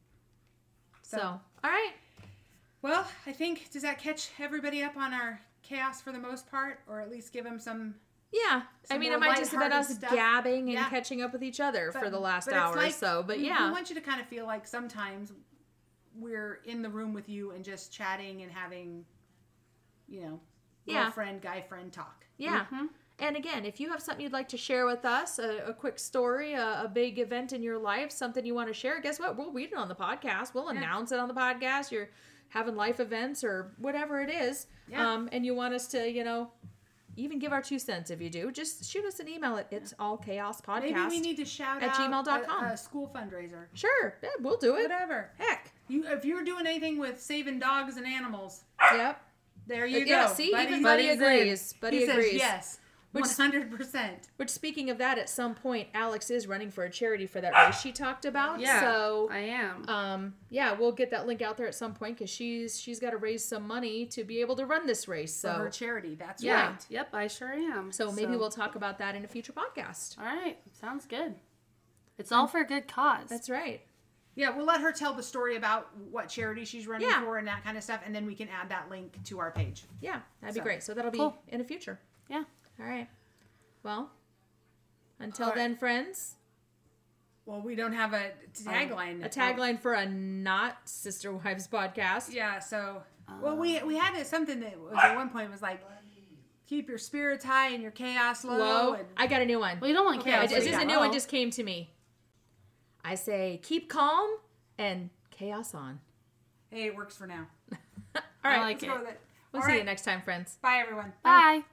So, So- all right. Well, I think, does that catch everybody up on our chaos for the most part? Or at least give them some... Yeah. I Some mean, more it might just have been us lighthearted stuff. gabbing and Yeah. catching up with each other for but- the last but it's hour or like- so. But we, yeah. We want you to kind of feel like sometimes we're in the room with you and just chatting and having, you know, Yeah. girlfriend, guy friend talk. Yeah. And again, if you have something you'd like to share with us, a, a quick story, a, a big event in your life, something you want to share, guess what? We'll read it on the podcast. We'll Yeah. announce it on the podcast. You're having life events or whatever it is. Yeah. Um, and you want us to, you know, even give our two cents if you do. Just shoot us an email at it's all chaos podcast. Maybe we need to shout at out gmail dot a- com. A, school fundraiser. Sure. Yeah, we'll do it. Whatever. Heck. You, if you're doing anything with saving dogs and animals, Yep. there you Yeah, go. see, Buddy's- even Buddy Buddy's in. agrees. Buddy he agrees. says yes. Which- one hundred percent. Which, speaking of that, at some point, Alex is running for a charity for that race she talked about. Yeah, So, I am. um, yeah, we'll get that link out there at some point because she's she's got to raise some money to be able to run this race. For her So, charity. That's Yeah. right. Yep, I sure am. so maybe we'll talk about that in a future podcast. All right, sounds good. It's all for a good cause. That's right. Yeah, we'll let her tell the story about what charity she's running Yeah. for and that kind of stuff, and then we can add that link to our page. Yeah, that'd be So, great. So that'll be cool. in the future. Yeah. All right. Well, until All right. then, friends. Well, we don't have a tagline. A tagline for a not Sister Wives podcast. Yeah, so well, we we had it, something that was at one point was like, keep your spirits high and your chaos low. Low. And, I got a new one. Well, you don't want Okay, chaos. It's what just do you a got? new one Oh. just came to me. I say keep calm and chaos on. hey, it works for now. All I right. like Let's it. go with it. We'll All see you right. next time, friends. Bye, everyone. Bye.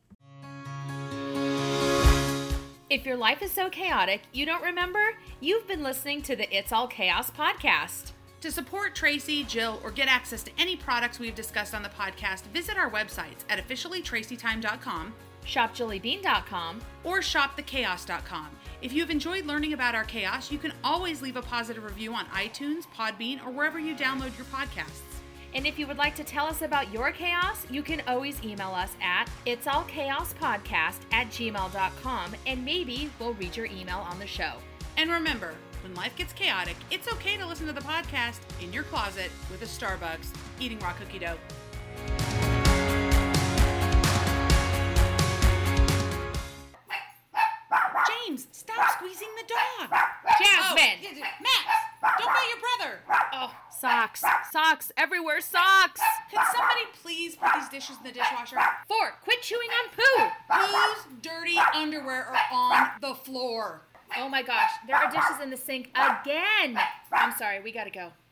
If your life is so chaotic you don't remember, you've been listening to the It's All Chaos podcast. To support Tracy, Jill, or get access to any products we've discussed on the podcast, visit our websites at officially tracy time dot com shop jilly bean dot com. or shop the chaos dot com. If you've enjoyed learning about our chaos, you can always leave a positive review on iTunes, Podbean, or wherever you download your podcasts. And if you would like to tell us about your chaos, you can always email us at it's all chaos podcast at gmail dot com, and maybe we'll read your email on the show. And remember, when life gets chaotic, it's okay to listen to the podcast in your closet with a Starbucks, eating raw cookie dough. James, stop squeezing the dog. Jasmine! Oh, Max, don't bite your brother. Oh, socks. Socks everywhere, socks! Could somebody please put these dishes in the dishwasher? Fork, quit chewing on poo! Whose dirty underwear are on the floor? Oh my gosh, there are dishes in the sink again! I'm sorry, we gotta go.